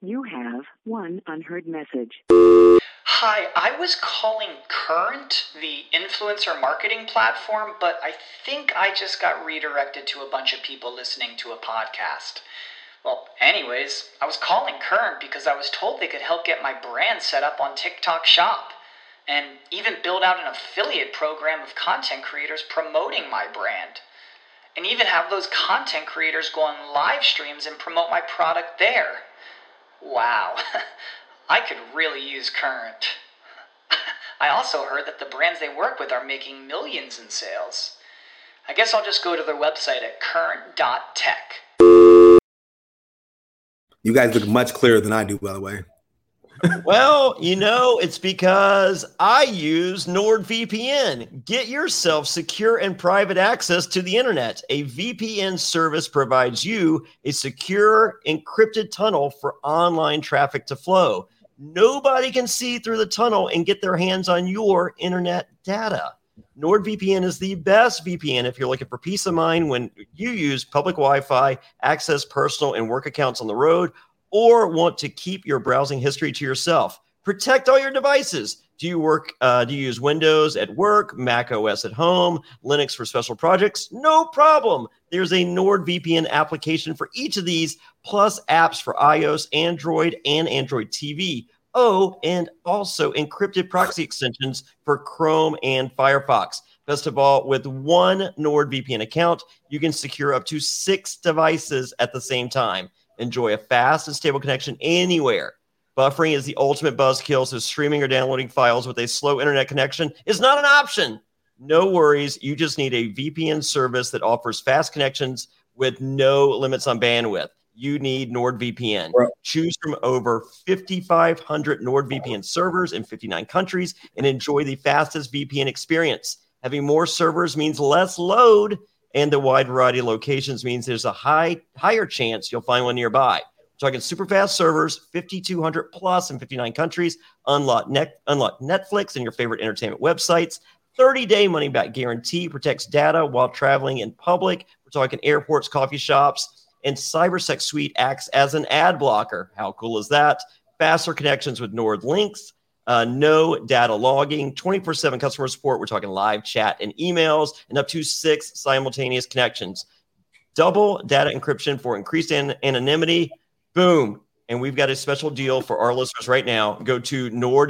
You have one unheard message. Hi, I was calling Current, the influencer marketing platform, but I think I just got redirected to a bunch of people listening to a podcast. Well, anyways, I was calling Current because I was told they could help get my brand set up on TikTok Shop and even build out an affiliate program of content creators promoting my brand. And even have those content creators go on live streams and promote my product there. Wow, I could really use Current. I also heard that the brands they work with are making millions in sales. I guess I'll just go to their website at current.tech. You guys look much clearer than I do, by the way. Well, it's because I use NordVPN. Get yourself secure and private access to the internet. A VPN service provides you a secure, encrypted tunnel for online traffic to flow. Nobody can see through the tunnel and get their hands on your internet data. NordVPN is the best VPN if you're looking for peace of mind when you use public Wi-Fi, access personal and work accounts on the road, or want to keep your browsing history to yourself. Protect all your devices. Do you use Windows at work, Mac OS at home, Linux for special projects? No problem. There's a NordVPN application for each of these, plus apps for iOS, Android, and Android TV. Oh, and also encrypted proxy extensions for Chrome and Firefox. Best of all, with one NordVPN account, you can secure up to 6 devices at the same time. Enjoy a fast and stable connection anywhere. Buffering is the ultimate buzzkill, so streaming or downloading files with a slow internet connection is not an option. No worries. You just need a VPN service that offers fast connections with no limits on bandwidth. You need NordVPN. Right. Choose from over 5,500 NordVPN servers in 59 countries and enjoy the fastest VPN experience. Having more servers means less load, and the wide variety of locations means there's a higher chance you'll find one nearby. We're talking super fast servers, 5,200 plus in 59 countries, unlock Netflix and your favorite entertainment websites, 30-day money-back guarantee, protects data while traveling in public. We're talking airports, coffee shops, and CyberSec Suite acts as an ad blocker. How cool is that? Faster connections with Nord links. No data logging, 24/7 customer support. We're talking live chat and emails, and up to 6 simultaneous connections. Double data encryption for increased anonymity. Boom. And we've got a special deal for our listeners right now. Go to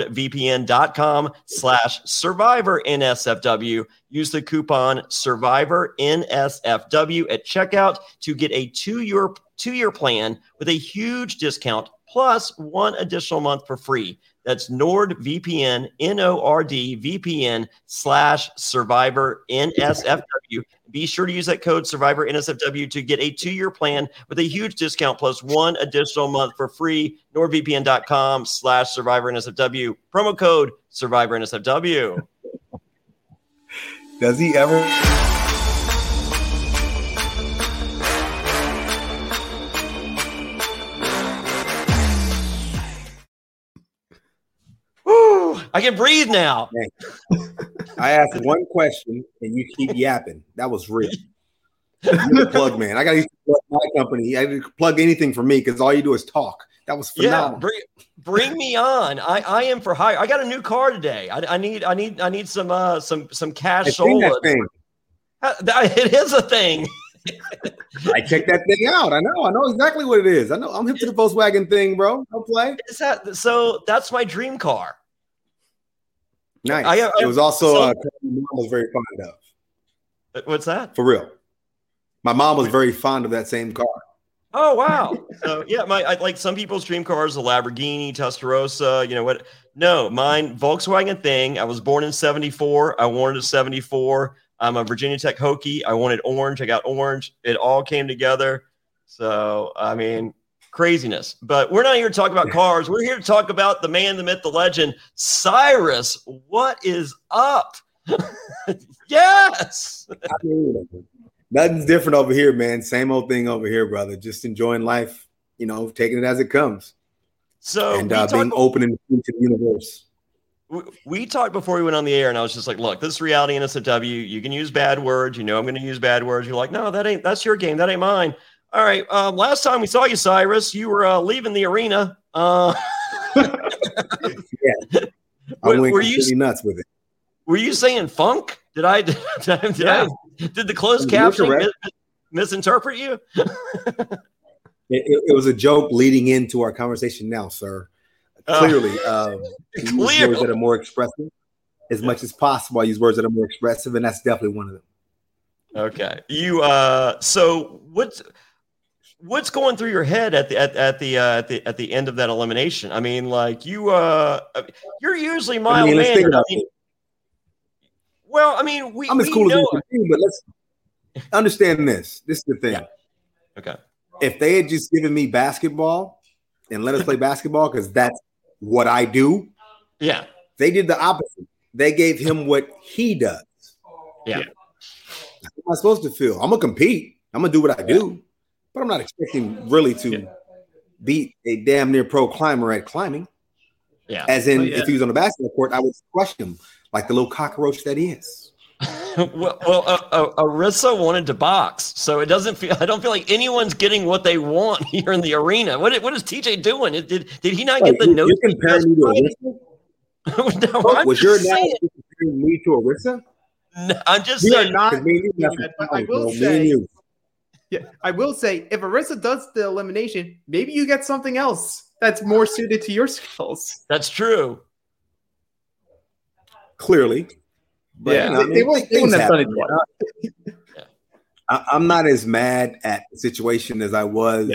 nordvpn.com/survivornsfw. Use the coupon survivornsfw at checkout to get a two-year plan with a huge discount plus 1 additional month for free. That's NordVPN, NORDVPN/SurvivorNSFW. Be sure to use that code SurvivorNSFW to get a 2-year plan with a huge discount plus 1 additional month for free. NordVPN.com/SurvivorNSFW. Promo code SurvivorNSFW. Does he ever? I can breathe now. I asked one question and you keep yapping. That was real. You're the plug man. I got to plug my company. I didn't plug anything for me because all you do is talk. That was phenomenal. Yeah, bring me on. I am for hire. I got a new car today. I need some cash sold. It is a thing. I checked that thing out. I know exactly what it is. I know I'm hip to the Volkswagen thing, bro. Don't play. So that's my dream car. Nice. It was also my mom was very fond of. What's that? For real. My mom was very fond of that same car. Oh wow! So yeah, like some people's dream cars, a Lamborghini, Testarossa. You know what? No, mine Volkswagen thing. I was born in '74. I wanted a '74. I'm a Virginia Tech Hokie. I wanted orange. I got orange. It all came together. So I mean, craziness. But we're not here to talk about cars. We're here to talk about the man, the myth, the legend, Cyrus. What is up? Yes. Nothing's different over here, man. Same old thing over here, brother. Just enjoying life, taking it as it comes. So and being open and free to the universe. We talked before we went on the air, and I was just like, look, this is reality NSFW. You can use bad words. I'm going to use bad words. You're like, no, that's your game. That ain't mine. All right. Last time we saw you, Cyrus, you were leaving the arena. Yeah, I went completely nuts with it. Were you saying funk? Did the closed captioning misinterpret you? It was a joke leading into our conversation now, sir. Clearly, use words that are more expressive. As much as possible, I use words that are more expressive, and that's definitely one of them. Okay. So what's going through your head at the end of that elimination? I mean, like you're usually mild mannered. Well, I mean, I'm as cool as you can be, but let's understand this. This is the thing. Yeah. Okay. If they had just given me basketball and let us play basketball, because that's what I do. Yeah. They did the opposite. They gave him what he does. Yeah. How am I supposed to feel? I'm gonna compete. I'm gonna do what I do, but I'm not expecting really to beat a damn near pro climber at climbing. Yeah. As in, if he was on the basketball court, I would crush him like the little cockroach that he is. Arisa wanted to box, so I don't feel like anyone's getting what they want here in the arena. What is TJ doing? Did he not get the note? You're comparing me to Arisa? No, was your analogy comparing me to Arisa? No, I'm just saying. I will say, if Arisa does the elimination, maybe you get something else that's more suited to your skills. That's true. Clearly. But, yeah, they wouldn't have done it twice. I'm not as mad at the situation as I was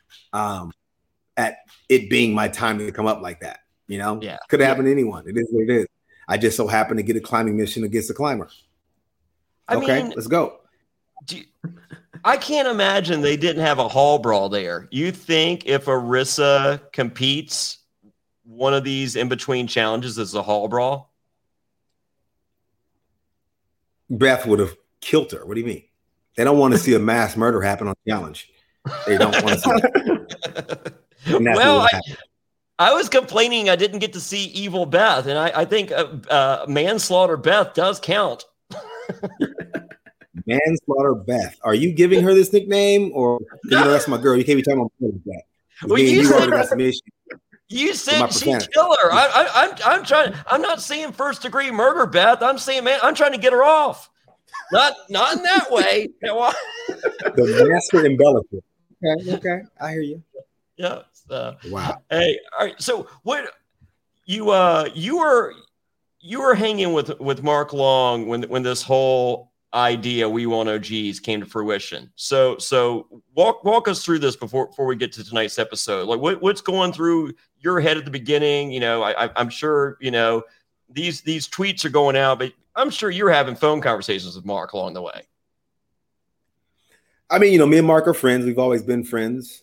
at it being my time to come up like that. You know, could happen to anyone. It is what it is. I just so happened to get a climbing mission against a climber. I mean, let's go. I can't imagine they didn't have a hall brawl there. You think if Arisa competes one of these in between challenges is a hall brawl? Beth would have killed her. What do you mean? They don't want to see a mass murder happen on challenge. They don't want to see that. Well, I was complaining I didn't get to see Evil Beth, and I think Manslaughter Beth does count. Manslaughter Beth. Are you giving her this nickname, or that's my girl? You can't be talking about that. Well, you said she'd kill her. I'm trying. I'm not saying first degree murder, Beth. I'm saying, man, I'm trying to get her off. Not in that way. The master embellisher. Okay, I hear you. Yeah. Wow. Hey, all right. So what you were hanging with Mark Long when this whole idea We Want OGs came to fruition. So walk us through this before we get to tonight's episode. Like what's going through your head at the beginning? You know, I'm sure these tweets are going out, but I'm sure you're having phone conversations with Mark along the way. I mean, me and Mark are friends. We've always been friends.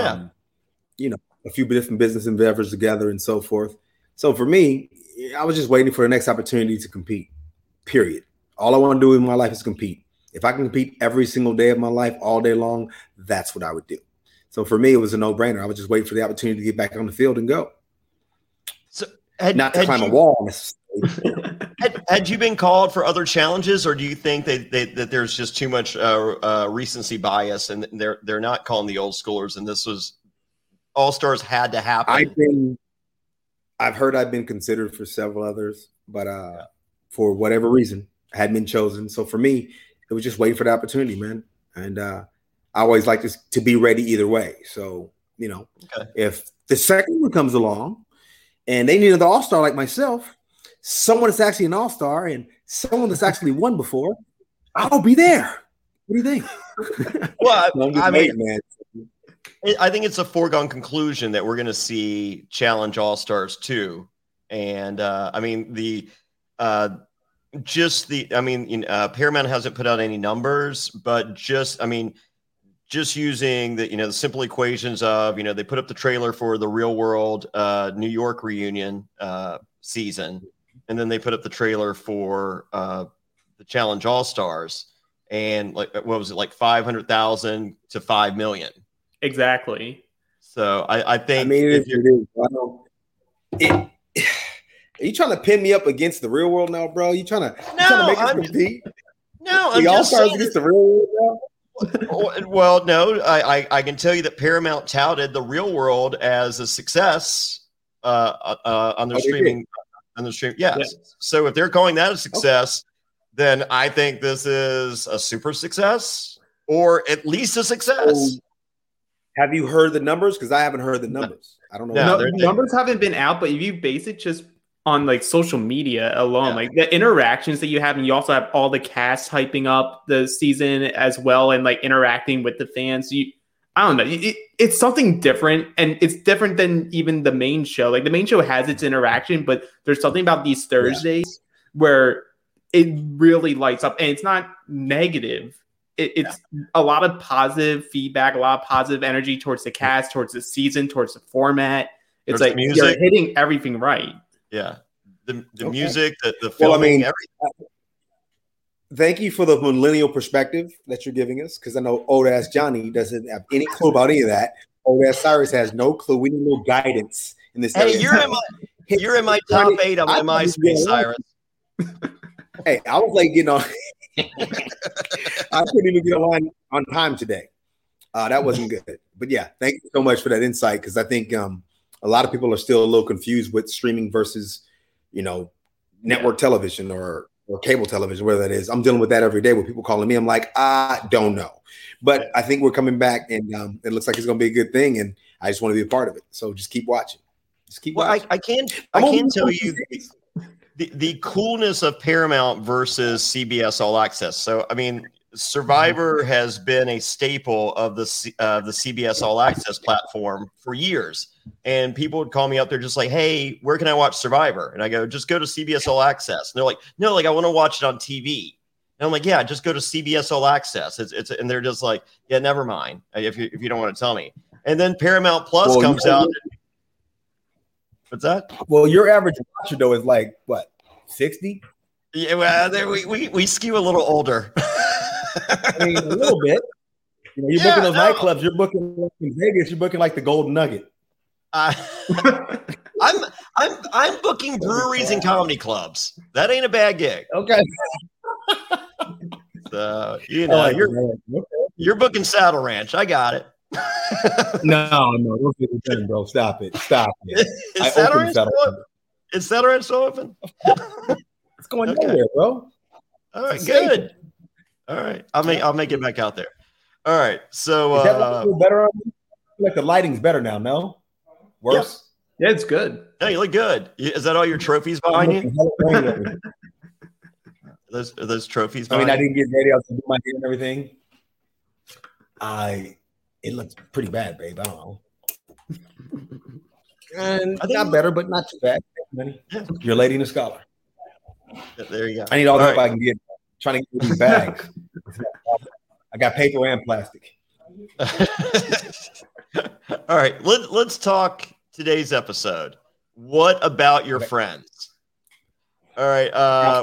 A few different business endeavors together and so forth. So for me, I was just waiting for the next opportunity to compete, period. All I want to do in my life is compete. If I can compete every single day of my life, all day long, that's what I would do. So for me, it was a no-brainer. I was just waiting for the opportunity to get back on the field and go. So not to climb a wall. Had you been called for other challenges, or do you think that there's just too much recency bias and they're not calling the old schoolers, and this was All-Stars had to happen? I've heard I've been considered for several others, but for whatever reason, I hadn't been chosen. So for me, it was just waiting for the opportunity, man. And I always like to be ready either way. So, if the second one comes along and they need an all-star like myself, someone that's actually an all-star and someone that's actually won before, I'll be there. What do you think? Well, I mean, man. I think it's a foregone conclusion that we're going to see Challenge All-Stars 2. And Paramount hasn't put out any numbers, but just using the simple equations of, they put up the trailer for the Real World New York reunion season, and then they put up the trailer for the Challenge All-Stars, and what was it, like 500,000 to 5 million. Exactly. So I think are you trying to pin me up against the Real World now, bro? You trying to make us compete? No, I'm just saying against the Real World now? Well, no, I can tell you that Paramount touted The Real World as a success on their streaming. On the stream, yes. Yeah. So if they're calling that a success, then I think this is a super success, or at least a success. Have you heard the numbers? Because I haven't heard the numbers. I don't know. No, numbers haven't been out, but if you base it just on like social media alone, like the interactions that you have, and you also have all the cast hyping up the season as well, and like interacting with the fans. I don't know. It's something different, and it's different than even the main show. Like the main show has its interaction, but there's something about these Thursdays where it really lights up, and it's not negative. It's a lot of positive feedback, a lot of positive energy towards the cast, towards the season, towards the format. It's like you're hitting everything right. Yeah, the music, the filming, everything. Thank you for the millennial perspective that you're giving us, because I know old ass Johnny doesn't have any clue about any of that. Old ass Cyrus has no clue. We need no guidance in this. Hey, you're in my top 8 on my MySpace, Cyrus. Hey, I was like getting on. I couldn't even get on time today. That wasn't good. But yeah, thank you so much for that insight, because I think a lot of people are still a little confused with streaming versus, network television or cable television, whether that is. I'm dealing with that every day with people calling me. I'm like, I don't know. But I think we're coming back, and it looks like it's going to be a good thing, and I just want to be a part of it. So just keep watching. Watching. I can't tell you the coolness of Paramount versus CBS All Access. So, I mean, Survivor has been a staple of the CBS All Access platform for years. And people would call me up. They're just like, hey, where can I watch Survivor? And I go, just go to CBS All Access. And they're like, no, like I want to watch it on TV. And I'm like, yeah, just go to CBS All Access. And they're just like, yeah, never mind if you don't want to tell me. And then Paramount Plus comes out. What's that? Well, your average watcher though is like what, 60? Yeah, well, we skew a little older. I mean, a little bit. You're booking those nightclubs. You're booking in Vegas. You're booking like the Golden Nugget. I'm booking breweries and comedy clubs. That ain't a bad gig. Okay. So you're booking Saddle Ranch. I got it. No, don't get it done, bro. Stop it. Is Saddle Ranch still open? It's going nowhere, bro. All right, good. All right, I'll make it back out there. All right, so is that better? I feel like the lighting's better now. No, worse. Yeah, it's good. Yeah, you look good. Is that all your trophies behind you? Those trophies. I didn't get ready. I was doing my hair and everything. It looks pretty bad, babe. I don't know. And I think not better, but not too bad. You're a lady and a scholar. Yeah, there you go. I need all the help I can get. Trying to get these bags. I got paper and plastic. All right, let's talk today's episode. What about your friends? All right.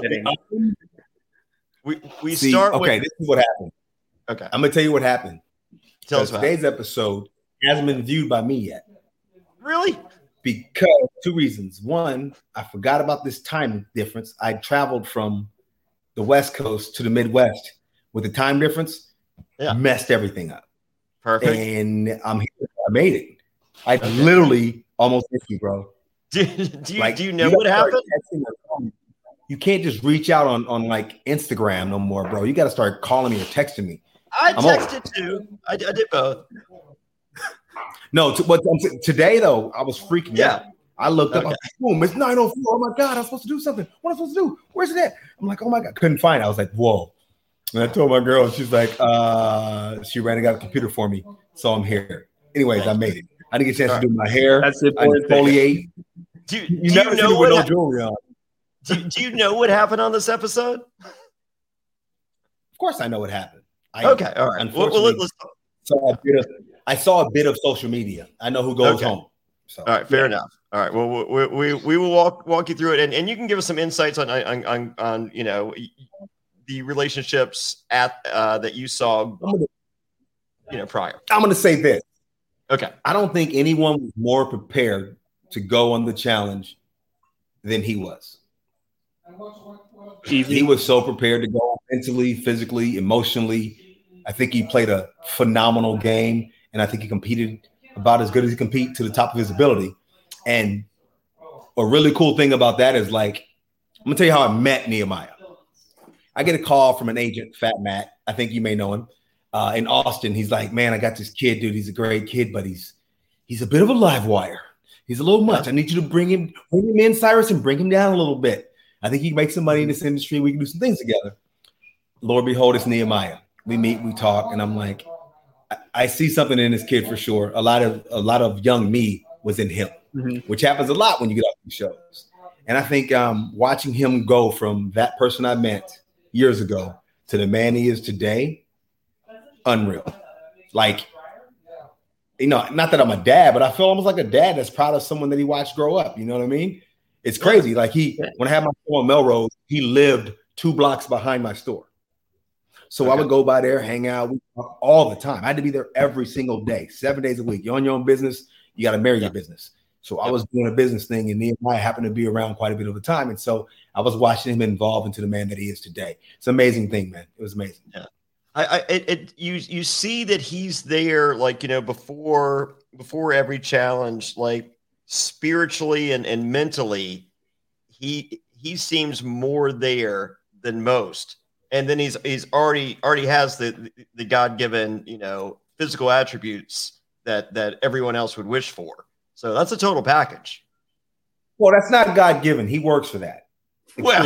We start. Okay, this is what happened. Okay, I'm gonna tell you what happened. Tell us today's episode hasn't been viewed by me yet. Really? Because 2 reasons. One, I forgot about this time difference. I traveled from the West Coast to the Midwest with the time difference. Messed everything up. Perfect. And I'm here. I made it. I literally almost missed you, bro. Do you know what happened? You can't just reach out on like Instagram no more, bro. You got to start calling me or texting me. I texted too. I did both. No, today though, I was freaking out. I looked up, boom, it's 9:04. Oh my God, I'm supposed to do something. What am I supposed to do? Where's it at? I'm like, oh my God, couldn't find it. I was like, whoa. And I told my girl, she's like, she ran and got a computer for me. So I'm here. Anyways, I made it. I didn't get a chance to do my hair. That's it. I exfoliate. You never know with no jewelry on. Do you know what happened on this episode? Of course I know what happened. Okay, all right. Unfortunately, I saw a bit of social media. I know who goes home. So, all right, fair enough. All right. Well, we will walk you through it, and you can give us some insights on the relationships that you saw prior. I'm going to say this. Okay. I don't think anyone was more prepared to go on the challenge than he was. He was so prepared to go mentally, physically, emotionally. I think he played a phenomenal game, and I think he competed about as good as he compete to the top of his ability. And a really cool thing about that is, like, I'm gonna tell you how I met Nehemiah. I get a call from an agent, Fat Matt. I think you may know him, in Austin. He's like, man, I got this kid, dude. He's a great kid, but he's a bit of a live wire. He's a little much. I need you to bring him in, Cyrus, and bring him down a little bit. I think he can make some money in this industry. We can do some things together. Lord behold, it's Nehemiah. We meet, we talk, and I'm like, I see something in this kid for sure. A lot of young me was in him, which happens a lot when you get off these shows. And I think watching him go from that person I met years ago to the man he is today, unreal. Like, you know, not that I'm a dad, but I feel almost like a dad that's proud of someone that he watched grow up. You know what I mean? It's crazy. Like, when I had my store on Melrose, he lived 2 blocks behind my store. So I would go by there, hang out, we talk all the time. I had to be there every single day, 7 days a week. You own your own business, you got to marry your business. So I was doing a business thing, and Nehemiah happened to be around quite a bit of the time. And so I was watching him evolve into the man that he is today. It's an amazing thing, man. It was amazing. Yeah. You see that he's there, like, you know, before every challenge, like spiritually and mentally, he seems more there than most. And then he's already has the God-given, you know, physical attributes that everyone else would wish for. So that's a total package. Well, that's not God-given. He works for that. Well,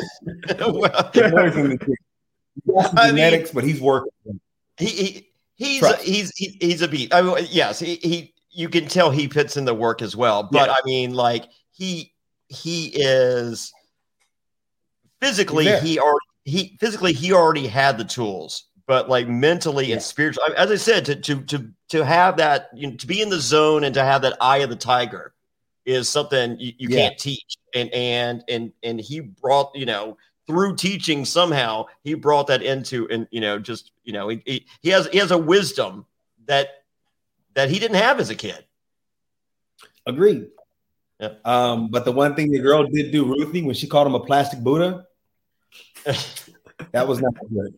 genetics, but he's working. He's a beat. I mean, yes, he you can tell he puts in the work as well. But I mean, like, he is physically he already had the tools, but like mentally and spiritually, as I said, to have that, you know, to be in the zone and to have that eye of the tiger is something you can't teach. And he brought, you know, through teaching somehow he brought that into, and, you know, just, you know, he has a wisdom that he didn't have as a kid. Agreed. Yeah. But the one thing the girl did do, Ruthie, when she called him a plastic Buddha, that was not good.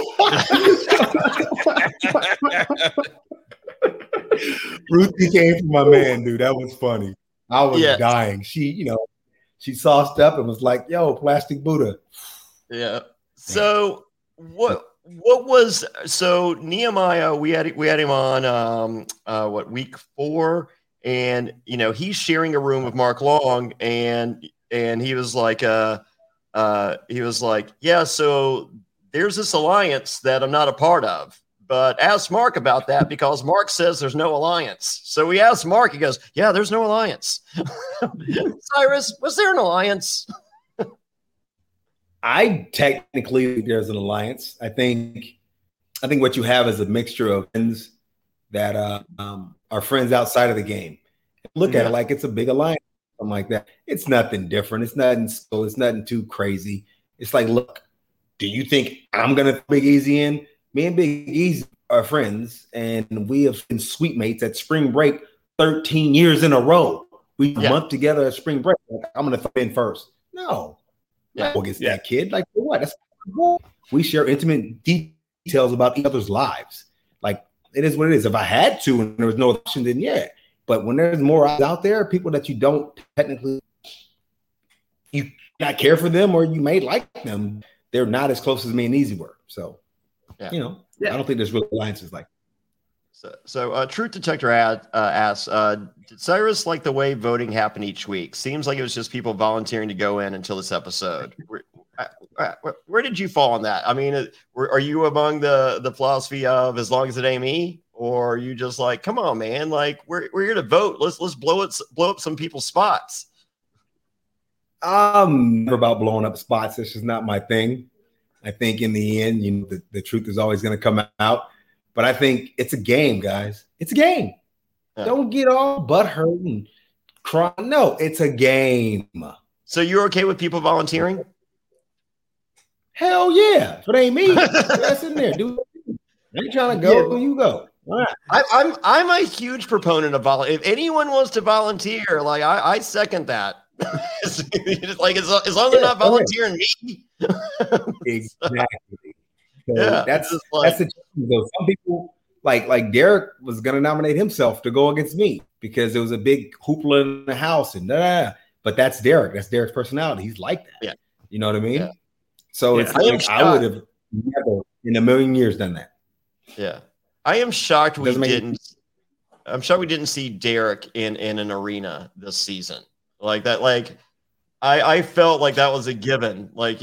Ruthie came from my man, dude. That was funny. I was dying. She sauced up and was like, yo, plastic Buddha. Yeah. So so Nehemiah, we had him on week 4, and, you know, he's sharing a room with Mark Long, and he was like, yeah, so there's this alliance that I'm not a part of, but ask Mark about that because Mark says there's no alliance. So we asked Mark, he goes, yeah, there's no alliance. Cyrus, was there an alliance? Technically there's an alliance. I think what you have is a mixture of friends that are friends outside of the game. Look at it like it's a big alliance, something like that. It's nothing different. It's nothing too crazy. It's like, look, do you think I'm gonna Big Easy in? Me and Big Easy are friends, and we have been sweet mates at spring break 13 years in a row. We month together at spring break. Like, I'm gonna throw in first. No. Against that kid. Like, for what? That's cool. We share intimate details about each other's lives. Like, it is what it is. If I had to and there was no option, then yeah. But when there's more out there, people that you don't technically, you not care for them, or you may like them, they're not as close as me and Easy were. So, you know, I don't think there's real alliances like that. So Truth Detector asks, did Cyrus like the way voting happened each week? Seems like it was just people volunteering to go in until this episode. Where did you fall on that? I mean, are you among the philosophy of as long as it ain't me? Or are you just like, come on, man, like we're here to vote. Let's blow up some people's spots. I'm never about blowing up spots. This is not my thing. I think in the end, you know, the truth is always going to come out. But I think it's a game, guys. It's a game. Yeah. Don't get all butthurt and cry. No, it's a game. So you're okay with people volunteering? Hell yeah. If it ain't me, that's in there, dude. Ain't trying to go, you go. All right. I'm a huge proponent of volunteer. If anyone wants to volunteer, like I second that. Like as long as they're not volunteering me. Exactly. Yeah, that's just like- that's the challenge, though. Some people like Derek was gonna nominate himself to go against me because there was a big hoopla in the house and but that's Derek. That's Derek's personality. He's like that. Yeah. You know what I mean? Yeah. So Yeah. it's like I would have never in a million years done that. Yeah, I am shocked we Doesn't make- didn't. I'm shocked we didn't see Derek in an arena this season like that. Like, I felt like that was a given. Like,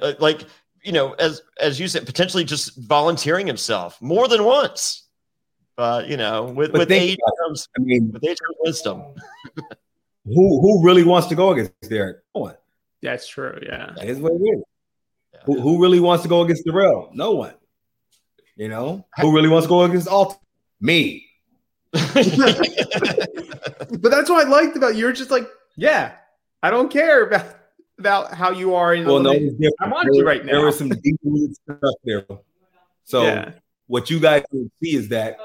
as you said, potentially just volunteering himself more than once. But with think age about comes I mean, with age comes wisdom. who really wants to go against Derek? No one. That's true. Yeah. That is what it is. Yeah. Who really wants to go against Darrell? No one. Who really wants to go against Alton? Me. But that's what I liked about you. You're just like, yeah, I don't care about how you are. Well, no, it's different. I'm on you right now. There was some deep-rooted stuff there. So Yeah. what you guys will see is that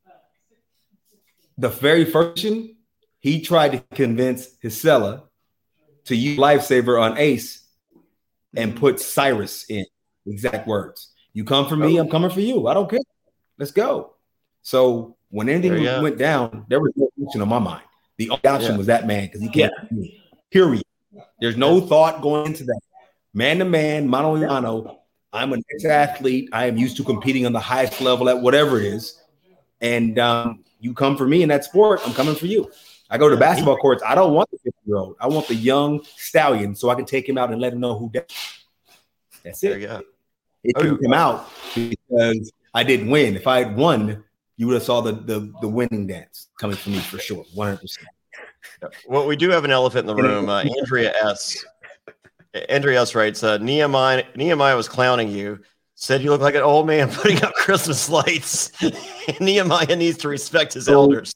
the very first one, he tried to convince Hisela to use Lifesaver on Ace and put Cyrus in. Exact words. You come for me, I'm coming for you. I don't care. Let's go. So when anything went down, there was no option on my mind. The only option was that man because he can't beat me. Period. There's no thought going into that. Man to man, mano a mano. I'm an ex-athlete. I am used to competing on the highest level at whatever it is. And you come for me in that sport, I'm coming for you. I go to basketball courts. I don't want the 50-year-old. I want the young stallion so I can take him out and let him know who did. That's it. There you go. It didn't come out because I didn't win. If I had won, you would have saw the winning dance coming from me for sure, 100%. Well, we do have an elephant in the room. Andrea S writes, Nehemiah was clowning you. Said you look like an old man putting up Christmas lights. Nehemiah needs to respect his elders.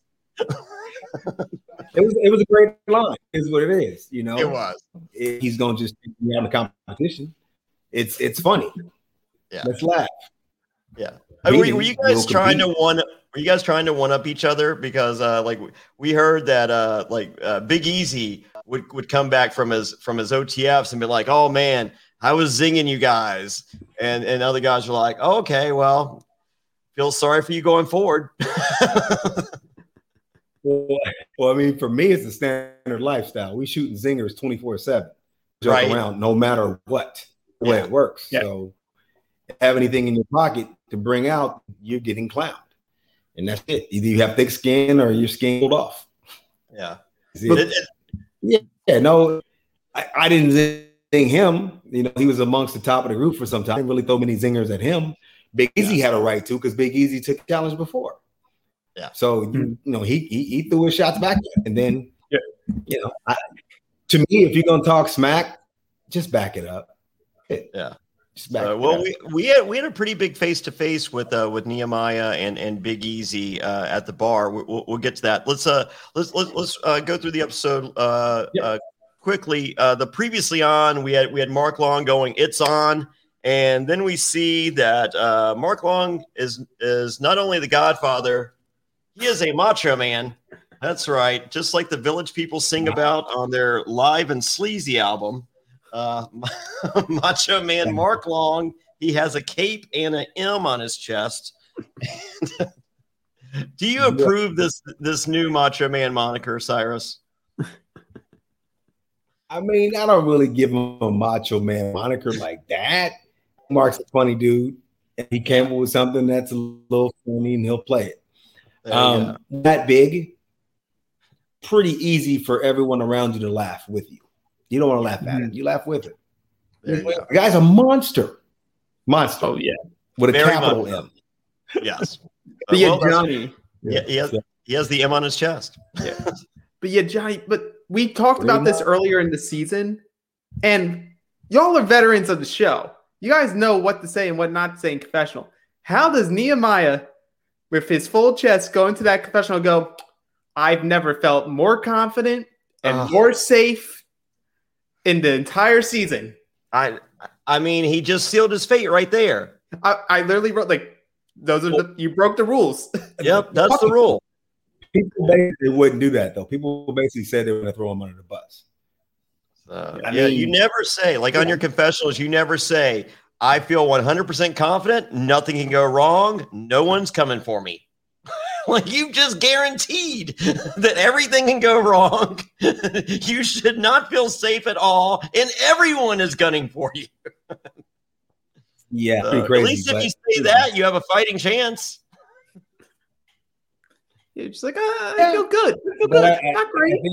It was a great line. Is what it is. It was. He's gonna just take me out of the competition. It's funny. Yeah. Let's laugh. Yeah. Were you guys trying to one up each other? Because we heard that Big Easy would come back from his OTFs and be like, oh man, I was zinging you guys. And other guys were like, oh, okay, well, feel sorry for you going forward. Well, I mean, for me, it's a standard lifestyle. We shooting zingers 24/7, jump Right. around no matter what, the way it works. Yeah. So, if you have anything in your pocket to bring out, you're getting clowned, and that's it. Either you have thick skin or your skin pulled off. Yeah. No, I didn't zing him. He was amongst the top of the group for some time. I didn't really throw many zingers at him. Big Easy had a right to because Big Easy took the challenge before. Yeah. So he threw his shots back, and then to me, if you're gonna talk smack, just back it up. Yeah. Just back Well, it up. we had a pretty big face to face with Nehemiah and Big Easy at the bar. We'll get to that. Let's go through the episode quickly. The previously on we had Mark Long going, it's on, and then we see that Mark Long is not only the Godfather, he is a macho man. That's right, just like the Village People sing about on their Live and Sleazy album. Macho Man Mark Long. He has a cape and an M on his chest. Do you approve this new Macho Man moniker, Cyrus? I mean, I don't really give him a macho man moniker like that. Mark's a funny dude, and he came up with something that's a little funny, and he'll play it. That big, pretty easy for everyone around you to laugh with you. You don't want to laugh at it. You laugh with it. The guy's a monster. Monster. Oh, yeah. With a Very capital much. M. Yes. But Johnny. Yeah, he has the M on his chest. But Johnny, we talked about this earlier in the season, and y'all are veterans of the show. You guys know what to say and what not to say in confessional. How does Nehemiah, with his full chest, go into that confessional and go, I've never felt more confident and more safe in the entire season? I mean, he just sealed his fate right there. I literally wrote, those are you broke the rules. Yep, that's the rule. People basically wouldn't do that, though. People basically said they were going to throw him under the bus. You never say, on your confessionals, you never say, I feel 100% confident. Nothing can go wrong. No one's coming for me. Like, you just guaranteed that everything can go wrong. You should not feel safe at all, and everyone is gunning for you. Yeah, pretty crazy. At least if you say that, you have a fighting chance. You're just like, I feel good. I feel good. Not great.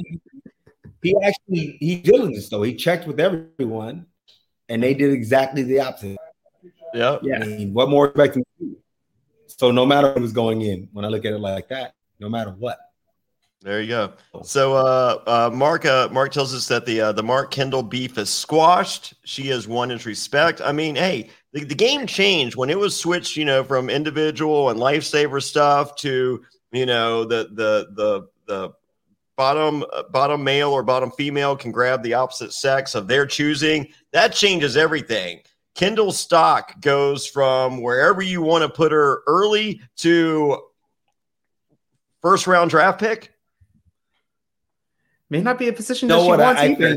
He diligence though. He checked with everyone, and they did exactly the opposite. Yeah. I mean, what more expecting? So no matter what was going in, when I look at it like that, no matter what. There you go. So Mark tells us that the Mark Kendall beef is squashed. She has won his respect. I mean, hey, the game changed when it was switched, from individual and lifesaver stuff to, the bottom male or bottom female can grab the opposite sex of their choosing. That changes everything. Kendall's stock goes from wherever you want to put her early to first round draft pick. May not be a position that she wants either.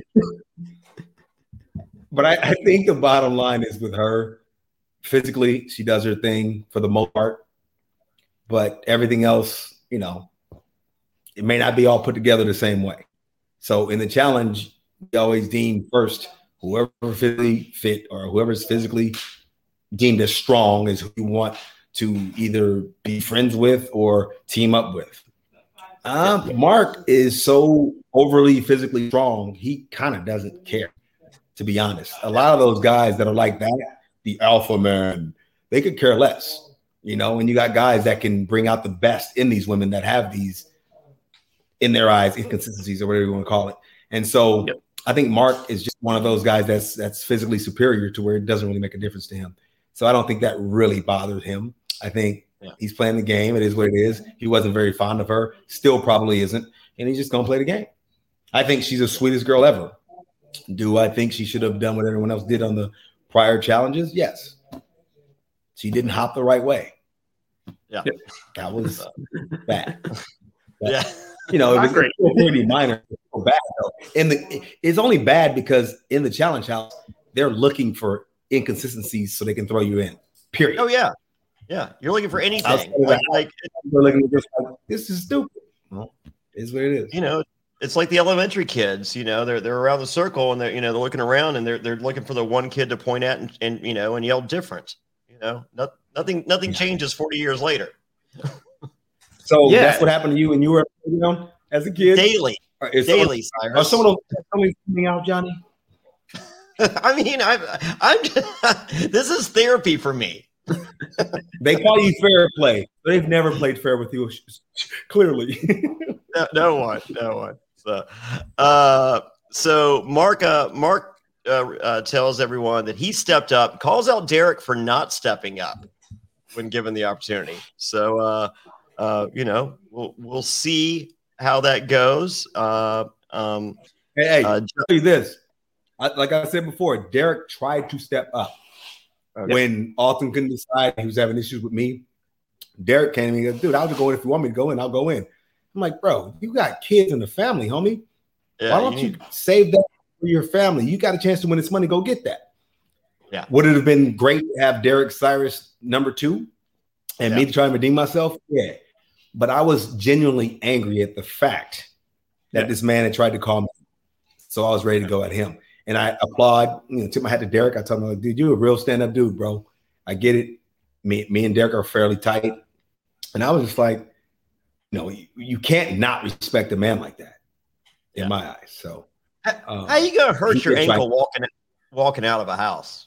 But I think the bottom line is with her, physically, she does her thing for the most part. But everything else, it may not be all put together the same way. So in the challenge, we always deem first whoever physically fit or whoever's physically deemed as strong is who you want to either be friends with or team up with. Mark is so overly physically strong, he kind of doesn't care, to be honest. A lot of those guys that are like that, the alpha man, they could care less, and you got guys that can bring out the best in these women that have these, in their eyes, inconsistencies or whatever you want to call it. And so I think Mark is just one of those guys that's physically superior to where it doesn't really make a difference to him. So I don't think that really bothered him. I think he's playing the game. It is what it is. He wasn't very fond of her. Still probably isn't. And he's just going to play the game. I think she's the sweetest girl ever. Do I think she should have done what everyone else did on the prior challenges? Yes. She didn't hop the right way. Yeah. That was bad. Yeah. It was pretty minor. It's so bad though. It's only bad because in the challenge house, they're looking for inconsistencies so they can throw you in. Period. Oh yeah. Yeah. You're looking for anything. They're looking just like, this is stupid. Well, it's what it is. It's like the elementary kids, they're around the circle and they're looking around and they're looking for the one kid to point at and yell different. Nothing changes 40 years later. So that's what happened to you when you were as a kid? Daily, Cyrus. Are someone coming out, Johnny? I mean, I'm this is therapy for me. They call you fair play. They've never played fair with you, clearly. No one. So Mark tells everyone that he stepped up, calls out Derek for not stepping up when given the opportunity. So we'll see how that goes. I'll tell you this. Like I said before, Derek tried to step up. Okay. When Alton couldn't decide, he was having issues with me. Derek came and he goes, dude, I'll just go in. If you want me to go in, I'll go in. I'm like, bro, you got kids in the family, homie. Yeah, why don't you save that for your family? You got a chance to win this money. Go get that. Yeah. Would it have been great to have Derek Cyrus number 2 and me to try and redeem myself? Yeah. But I was genuinely angry at the fact that this man had tried to call me. So I was ready to go at him. And I applaud, tip my hat to Derek. I told him, dude, you're a real stand-up dude, bro. I get it. Me and Derek are fairly tight. And I was just like, you can't not respect a man like that in my eyes. So how you gonna hurt your ankle walking out of a house?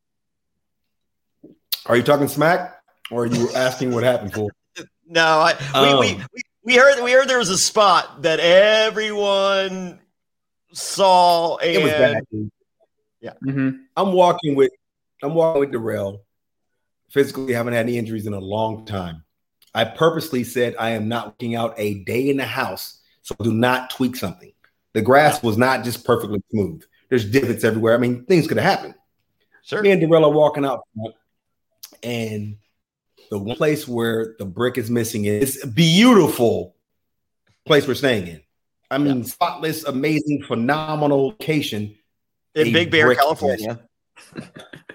Are you talking smack or are you asking what happened, fool? No, we heard there was a spot that everyone saw, and it was bad, dude. Yeah. Mm-hmm. I'm walking with Darrell. Physically haven't had any injuries in a long time. I purposely said I am not working out a day in the house, so do not tweak something. The grass was not just perfectly smooth. There's divots everywhere. I mean, things could have happened. Sure. Me and Darrell are walking out, and the one place where the brick is missing is a beautiful place we're staying in. I mean, spotless, amazing, phenomenal location in Big Bear, California.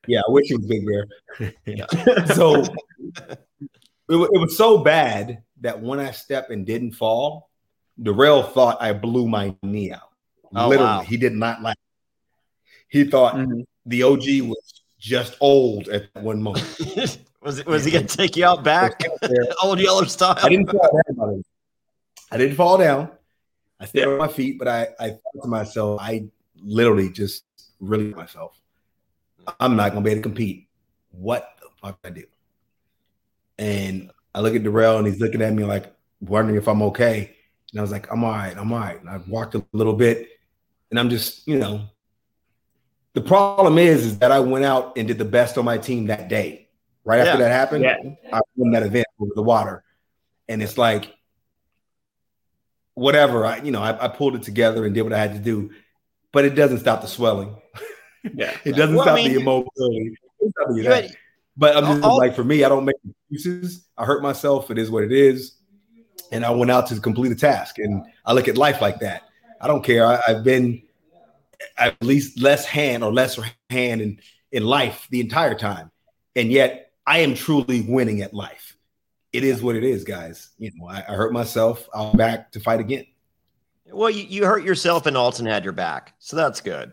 Yeah, I wish it was Big Bear. Yeah. So it was so bad that when I stepped and didn't fall, Darrell thought I blew my knee out. Oh, Literally, wow. he did not like it. He thought the OG was just old at one moment. was he going to take you out back? Old Yeller style? I didn't fall down. I didn't fall down. I stayed on my feet, but I thought to myself, I literally just really myself. I'm not going to be able to compete. What the fuck I do? And I look at Darrell and he's looking at me like wondering if I'm okay. And I was like, I'm all right. And I walked a little bit and I'm just, the problem is that I went out and did the best on my team that day. Right after that happened, I won that event over the water. And it's like, whatever, I pulled it together and did what I had to do, but it doesn't stop the swelling. Yeah. It doesn't stop the immobility. But I'm just like, for me, I don't make excuses. I hurt myself. It is what it is. And I went out to complete a task. And I look at life like that. I don't care. I've been at least lesser hand in life the entire time. And yet I am truly winning at life. It is what it is, guys. I hurt myself. I'm back to fight again. Well, you hurt yourself and Alton had your back. So that's good.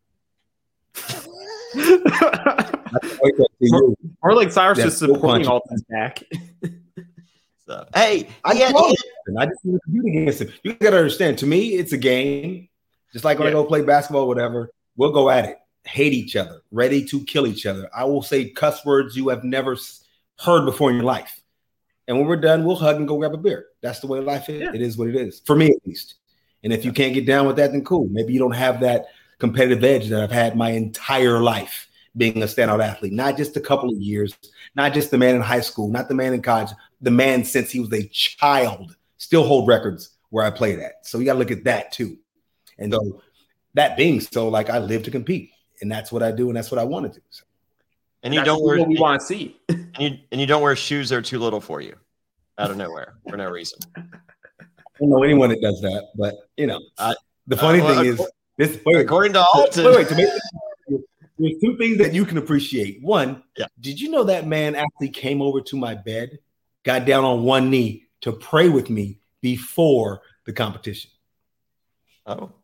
Or like Cyrus is supporting Alton's back. So, hey, I just want to compete against him. You got to understand, to me, it's a game. Just like when I go play basketball, whatever, we'll go at it, hate each other, ready to kill each other. I will say cuss words you have never heard before in your life. And when we're done, we'll hug and go grab a beer. That's the way life is. Yeah. It is what it is, for me at least. And if you can't get down with that, then cool. Maybe you don't have that competitive edge that I've had my entire life being a standout athlete, not just a couple of years, not just the man in high school, not the man in college, the man since he was a child, still hold records where I played at. So you got to look at that too. And so that being so, like, I live to compete, and that's what I do, and that's what I want to do. So. And you don't wear what we want to see. And you don't wear shoes that are too little for you, out of nowhere, for no reason. I don't know anyone that does that, but the funny thing is, this. According to Alton, there's two things that you can appreciate. One, did you know that man actually came over to my bed, got down on one knee to pray with me before the competition? Oh,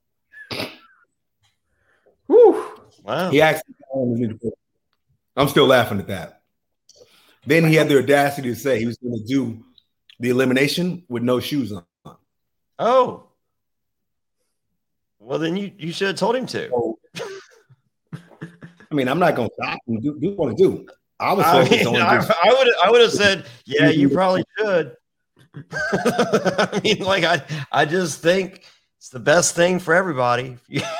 whew. Wow! He actually. I'm still laughing at that. Then he had the audacity to say he was going to do the elimination with no shoes on. Oh. Well, then you should have told him to. So, I mean, I'm not going to stop and do what I want to do. I was focused on this. I would have said, yeah, you probably should. I mean, like, I just think it's the best thing for everybody.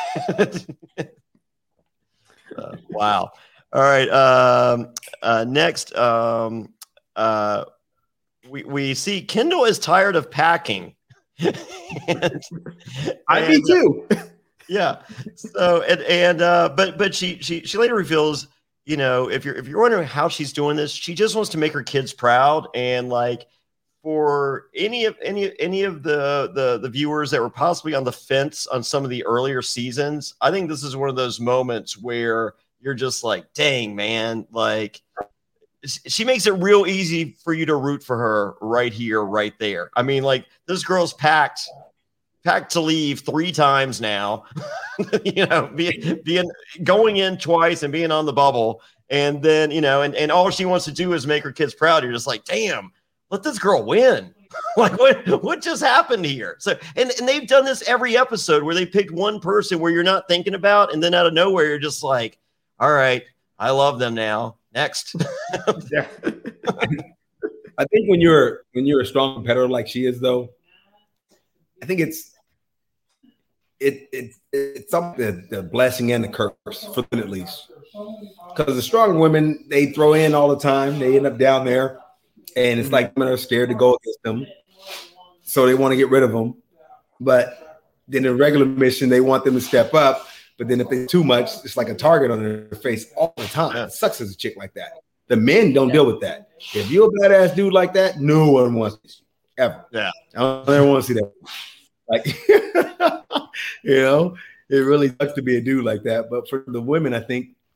Wow. All right. Next, we see Kendall is tired of packing. I be too. Yeah. So but she later reveals, if you're wondering how she's doing this, she just wants to make her kids proud. And like, for any of the viewers that were possibly on the fence on some of the earlier seasons, I think this is one of those moments where you're just like, dang, man, like, she makes it real easy for you to root for her right here, right there. I mean, like, this girl's packed to leave 3 times now, being going in twice and being on the bubble. And then, and all she wants to do is make her kids proud. You're just like, damn, let this girl win. Like, what just happened here? So, and they've done this every episode where they picked one person where you're not thinking about, and then out of nowhere, you're just like, all right, I love them now. Next. Yeah. I think when you're a strong competitor like she is, though, I think it's something, the blessing and the curse for them at least. Because the strong women, they throw in all the time. They end up down there, and it's like women are scared to go against them, so they want to get rid of them. But then the regular mission, they want them to step up. But then if they're too much, it's like a target on their face all the time. It sucks as a chick like that. The men don't deal with that. If you're a badass dude like that, no one wants to see you, ever. Yeah. I don't ever want to see that. Like, it really sucks to be a dude like that. But for the women, I think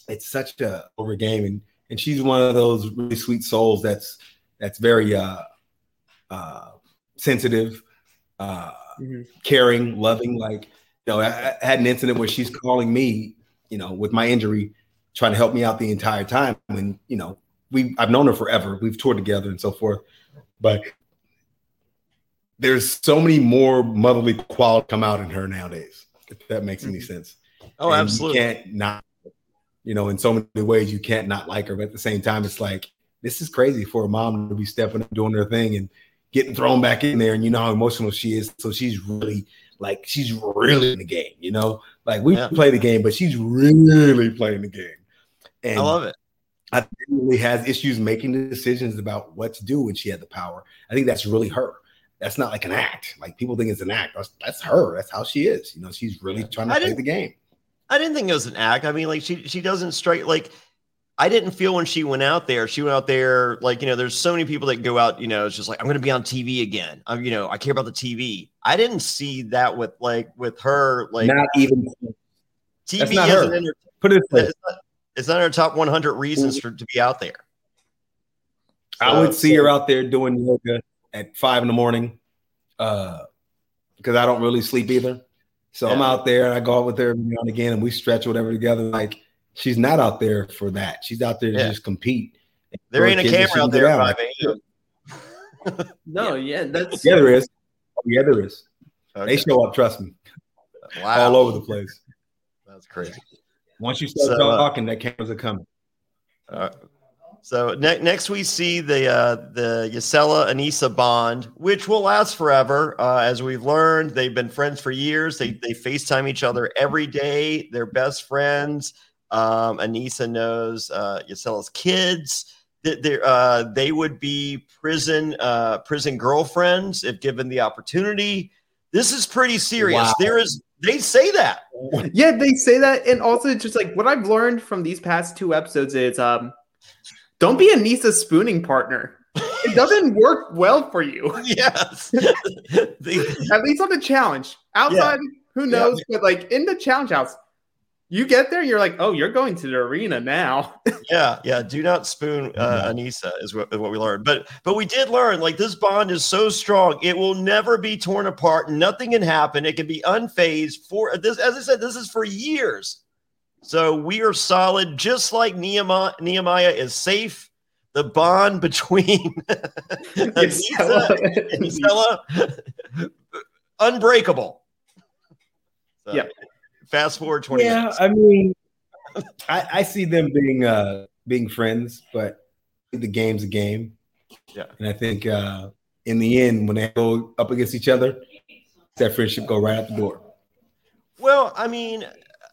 it's such a over game, and she's one of those really sweet souls that's very sensitive, caring, loving. Like, I had an incident where she's calling me, with my injury, trying to help me out the entire time. When I've known her forever, we've toured together and so forth, but there's so many more motherly qualities come out in her nowadays, if that makes any sense. Oh, and absolutely. You can't not, in so many ways, you can't not like her. But at the same time, it's like, this is crazy for a mom to be stepping up, doing her thing and getting thrown back in there. And you know how emotional she is. So she's really in the game, like we play the game, but she's really playing the game. And I love it. I think she really has issues making the decisions about what to do when she had the power. I think that's really her. That's not like an act. Like people think it's an act. That's her. That's how she is. She's really trying to play the game. I didn't think it was an act. I mean, like she doesn't strike. Like I didn't feel when she went out there. She went out there like, there's so many people that go out, it's just like, I'm going to be on TV again. I care about the TV. I didn't see that with her. Like not even TV that's not isn't her. in her, Put it it's not in her top 100 reasons to be out there. I would see her out there doing yoga at 5 a.m. Because I don't really sleep either. So I'm out there and I go out with her every now and again and we stretch whatever together. Like she's not out there for that. She's out there to just compete. There ain't a camera out there at 5 a.m. No, that's there is. Yeah, there is. Okay. They show up, trust me. Wow. All over the place. That's crazy. Once you start talking, that cameras are coming. So next we see the Gisela Aneesa bond, which will last forever. As we've learned, they've been friends for years. They FaceTime each other every day. They're best friends. Aneesa knows Gisela's kids. They would be prison girlfriends if given the opportunity. This is pretty serious. Wow. They say that. Yeah, they say that, and also just like what I've learned from these past 2 episodes is don't be Aneesa's spooning partner. It doesn't work well for you. Yes. At least on the challenge. Outside, who knows? Yeah. But like in the challenge house, you get there, you're like, oh, you're going to the arena now. Yeah. Do not spoon Aneesa is what we learned. But we did learn, like, this bond is so strong, it will never be torn apart. Nothing can happen. It can be unfazed for this. As I said, this is for years. So we are solid, just like Nehemiah is safe. The bond between Aneesa and Gisela, unbreakable. So, yeah. Fast forward 20 minutes. I mean, I see them being friends, but the game's a game. Yeah. And I think in the end, when they go up against each other, that friendship go right out the door. Well, I mean,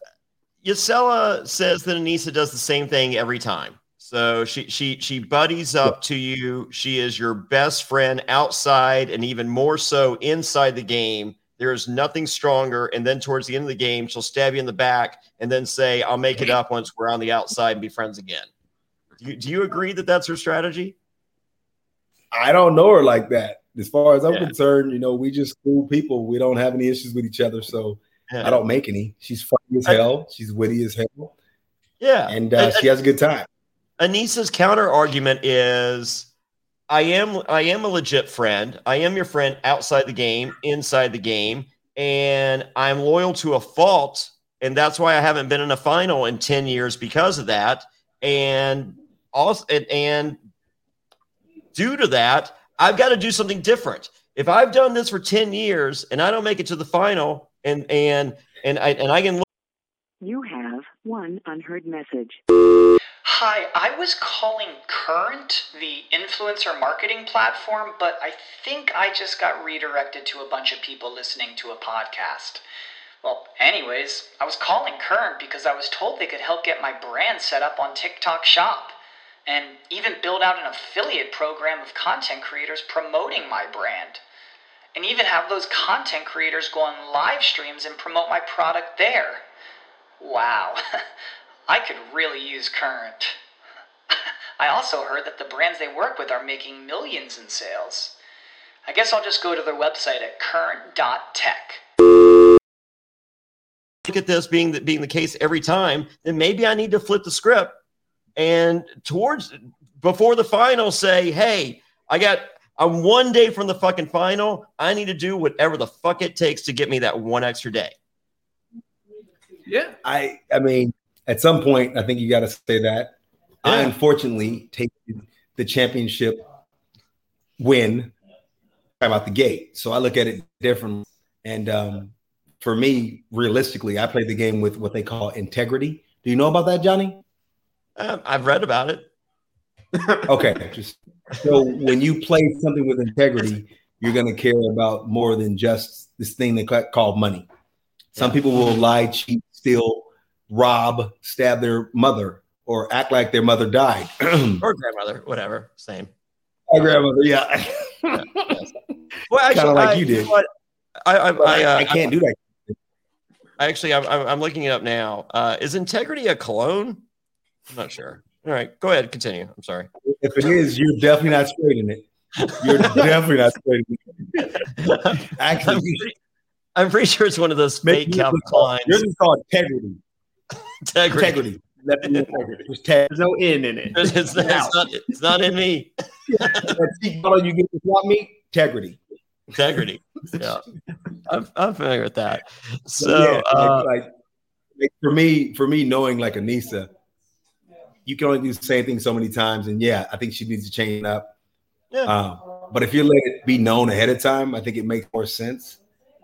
Gisela says that Aneesa does the same thing every time. So she buddies up to you. She is your best friend outside and even more so inside the game. There is nothing stronger. And then towards the end of the game, she'll stab you in the back and then say, I'll make it up once we're on the outside and be friends again. Do you agree that that's her strategy? I don't know her like that. As far as I'm concerned, we just cool people. We don't have any issues with each other. So I don't make any. She's funny as hell. She's witty as hell. Yeah. And she has a good time. Aneesa's counter argument is, I am a legit friend. I am your friend outside the game, inside the game, and I'm loyal to a fault, and that's why I haven't been in a final in 10 years because of that. And also, and due to that, I've got to do something different. If I've done this for 10 years and I don't make it to the final, and I can look. You have one unheard message. Hi, I was calling Current, the influencer marketing platform, but I think I just got redirected to a bunch of people listening to a podcast. Well, anyways, I was calling Current because I was told they could help get my brand set up on TikTok Shop, and even build out an affiliate program of content creators promoting my brand, and even have those content creators go on live streams and promote my product there. Wow. I could really use Current. I also heard that the brands they work with are making millions in sales. I guess I'll just go to their website at current.tech. look at this being the case every time, then maybe I need to flip the script and before the final say, hey, I'm 1 day from the fucking final. I need to do whatever the fuck it takes to get me that one extra day. Yeah. I mean, at some point, I think you got to say that. Yeah. I unfortunately take the championship win out the gate. So I look at it differently. And for me, realistically, I play the game with what they call integrity. Do you know about that, Johnny? I've read about it. Okay. So when you play something with integrity, you're going to care about more than just this thing they call money. Some people will lie, cheat, steal, rob, stab their mother, or act like their mother died. Or grandmother, whatever, same. Or grandmother, yeah. Yes. Well, actually, kind of like you did. I can't do that. Actually, I'm looking it up now. Is integrity a cologne? I'm not sure. All right, go ahead, continue. I'm sorry. If it is, you're definitely not straight in it. You're definitely not straight in it. Actually, I'm pretty sure it's one of those fake Calvin Kleins. Yours is called integrity. Integrity. There's no in it. It's not in me. That seatbelt you get to swap meet, integrity. Integrity. Yeah, I'm familiar with that. So, like for me, knowing like Anissa, you can only do the same thing so many times, and yeah, I think she needs to change it up. Yeah. But if you let it be known ahead of time, I think it makes more sense.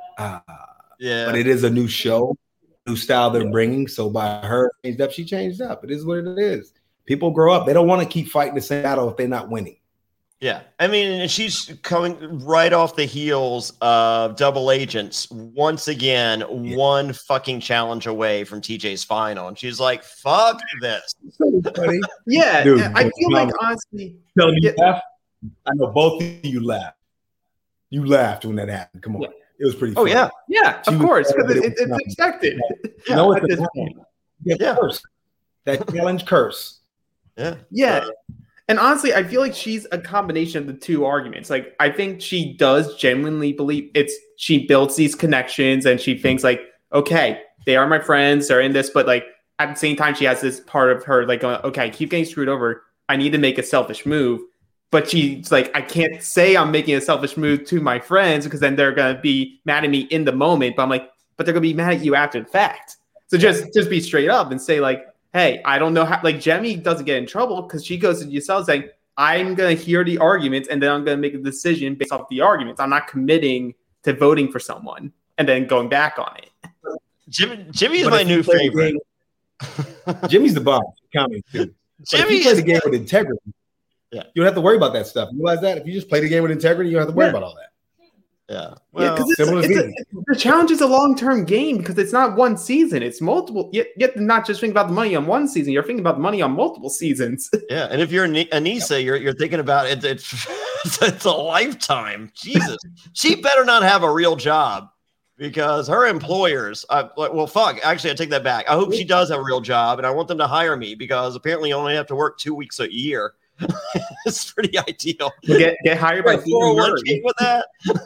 Yeah. But it is a new show, new style they're bringing. So by her changed up, she changed up. It is what it is. People grow up. They don't want to keep fighting the same battle if they're not winning. Yeah. I mean, she's coming right off the heels of Double Agents. Once again, one fucking challenge away from TJ's final. And she's like, fuck this. Yeah. Dude, I feel like, honestly. Tell me you laugh. I know both of you laughed. You laughed when that happened. Come on. Yeah. It was pretty funny. Yeah. Yeah, of course. Because it's expected. You know what? Curse. That challenge curse. Yeah. Yeah. And honestly, I feel like she's a combination of the two arguments. Like, I think she does genuinely believe she builds these connections and she thinks like, okay, they are my friends, they're in this, but like at the same time, she has this part of her like, going, okay, I keep getting screwed over. I need to make a selfish move. But she's like, I can't say I'm making a selfish move to my friends because then they're going to be mad at me in the moment. But I'm like, but they're going to be mad at you after the fact. So just be straight up and say like, hey, I don't know how, like Jemmye doesn't get in trouble because she goes to Giselle saying, I'm going to hear the arguments and then I'm going to make a decision based off the arguments. I'm not committing to voting for someone and then going back on it. Jimmy is my new favorite. Jimmy's the bomb. Comedy too. Jimmy play the game with integrity. Yeah. You don't have to worry about that stuff. You realize that? If you just play the game with integrity, you don't have to worry about all that. Yeah. Well, the challenge is a long-term game because it's not one season. It's multiple. You have to not just think about the money on one season. You're thinking about the money on multiple seasons. Yeah. And if you're Anissa, you're thinking about it. It's a lifetime. Jesus. She better not have a real job because her employers, fuck. Actually, I take that back. I hope she does have a real job and I want them to hire me because apparently you only have to work 2 weeks a year. It's pretty ideal. Get hired by Buena Murray with that.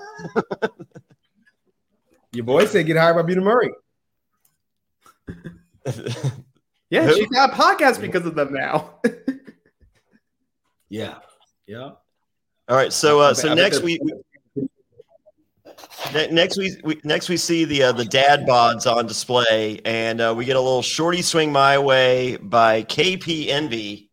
Your boy said get hired by Buena Murray. Yeah, she's got a podcast because of them now. Yeah. All right, so next we see the dad bods on display, and we get a little shorty swing my way by KP Envy.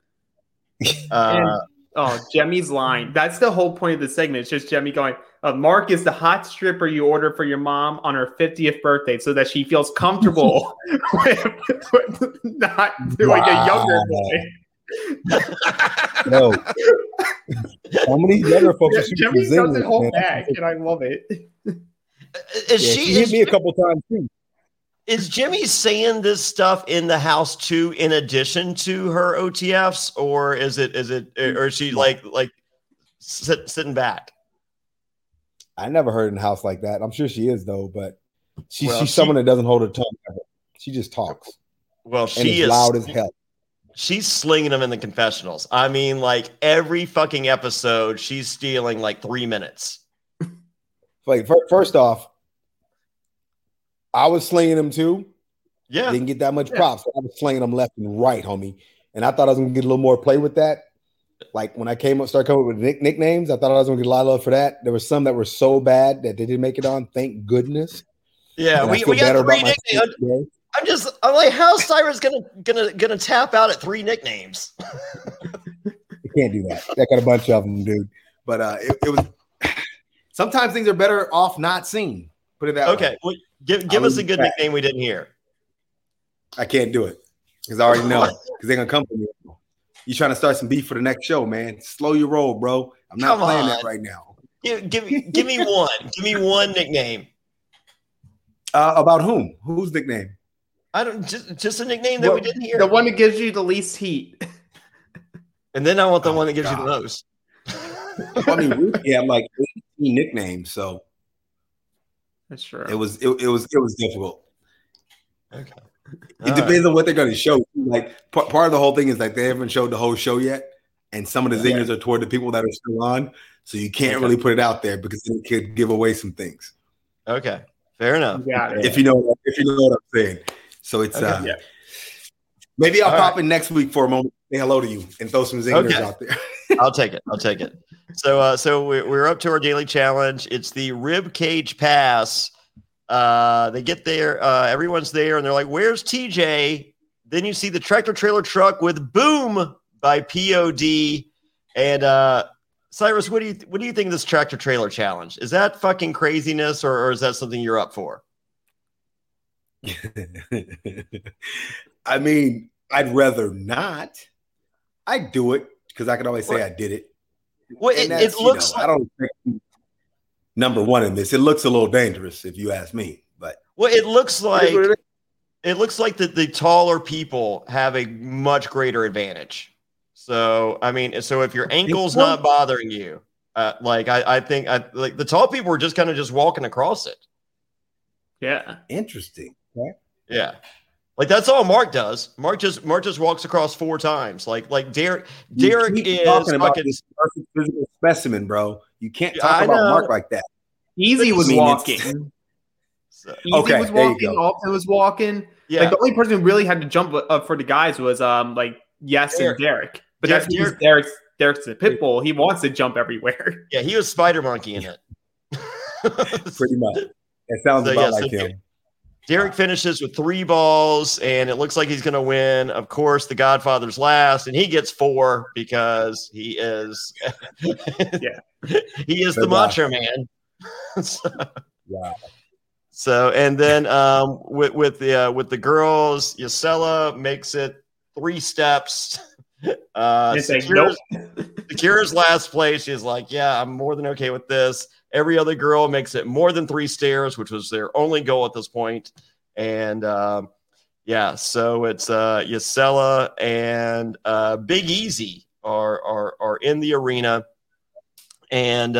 Jemmye's line. That's the whole point of the segment. It's just Jemmye going, Mark is the hot stripper you order for your mom on her 50th birthday so that she feels comfortable with not doing a younger boy. No. How many younger folks are Jemmye doesn't hold back, and I love it. She hit me a couple times too. Is Jemmye saying this stuff in the house too, in addition to her OTFs, or is she like sitting back? I never heard in the house like that. I'm sure she is though, but she's someone that doesn't hold her tongue ever. She just talks. Well, she is loud as hell. She's slinging them in the confessionals. I mean, like every fucking episode, she's stealing like 3 minutes. Like first off, I was slinging them too. Yeah. Didn't get that much props. So I was slinging them left and right, homie. And I thought I was gonna get a little more play with that. Like when I started coming up with nicknames, I thought I was gonna get a lot of love for that. There were some that were so bad that they didn't make it on. Thank goodness. Yeah, we got 3 nicknames. I'm like, how's Cyrus gonna tap out at 3 nicknames? You can't do that. I got a bunch of them, dude. But it was sometimes things are better off not seen. Put it that way. Okay, well, give us a good nickname we didn't hear. I can't do it because I already know because they're gonna come for me. You trying to start some beef for the next show, man? Slow your roll, bro. I'm not playing that right now. Give me one. Give me one nickname. About whom? Whose nickname? I don't just a nickname that we didn't hear. The one that gives you the least heat. And then I want the one that gives you the most. I mean, we had like 18 nicknames, so that's true. It was difficult. Okay. It depends on what they're going to show. Like part of the whole thing is like they haven't showed the whole show yet, and some of the zingers are toward the people that are still on, so you can't really put it out there because it could give away some things. Okay, fair enough. If you know what I'm saying. So it's maybe I'll pop in next week for a moment, say hello to you, and throw some zingers out there. I'll take it. So we're up to our daily challenge. It's the rib cage pass. They get there, everyone's there, and they're like, "Where's TJ?" Then you see the tractor trailer truck with "Boom" by POD. And Cyrus, what do you think of this tractor trailer challenge? Is that fucking craziness, or is that something you're up for? I mean, I'd rather not. I'd do it because I can always say I did it. Well, it looks. I don't think number one in this. It looks a little dangerous, if you ask me. But it looks like the taller people have a much greater advantage. So I mean, if your ankle's not bothering you, I think like the tall people were just kind of just walking across it. Yeah, interesting. Okay. Yeah. Like that's all Mark does. Mark just walks across 4 times. Like Derek is talking about this perfect physical specimen, bro. You can't talk about Mark like that. Easy was walking. Easy was walking. Alton was walking. Yeah. Like the only person who really had to jump up for the guys was and Derek. But that's because Derek's a pit bull. He wants to jump everywhere. Yeah, he was Spider Monkey in it. Pretty much. It sounds like him. Derek finishes with 3 balls, and it looks like he's going to win. Of course, the Godfather's last, and he gets 4 because he is, he is the Macho Man. So, and then with the girls, Yasela makes it 3 steps. Secures last place. She's like, yeah, I'm more than okay with this. Every other girl makes it more than 3 stairs, which was their only goal at this point. And so it's Yasela and Big Easy are in the arena, and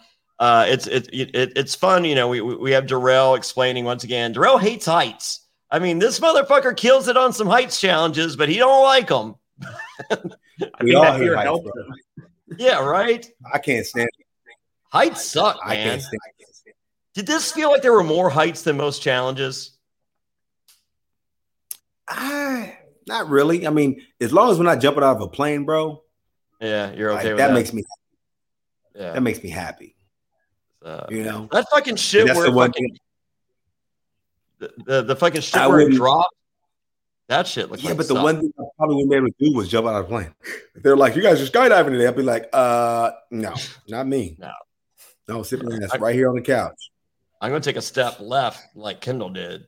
it's fun. You know, we have Darrell explaining once again. Darrell hates heights. I mean, this motherfucker kills it on some heights challenges, but he don't like them. We all hate heights, bro. Yeah, right. I can't stand it. Heights suck, man. I can't stand it. Did this feel like there were more heights than most challenges? Not really. I mean, as long as we're not jumping out of a plane, bro. Yeah, you're okay with that. That makes me happy. Yeah. That makes me happy. You know? That fucking shit where the fucking shit where it dropped. That shit looked like but the one thing I probably wouldn't be able to do was jump out of a plane. If they're like, you guys are skydiving today, I'd be like, no, not me. No, sitting right here on the couch. I'm going to take a step left like Kendall did.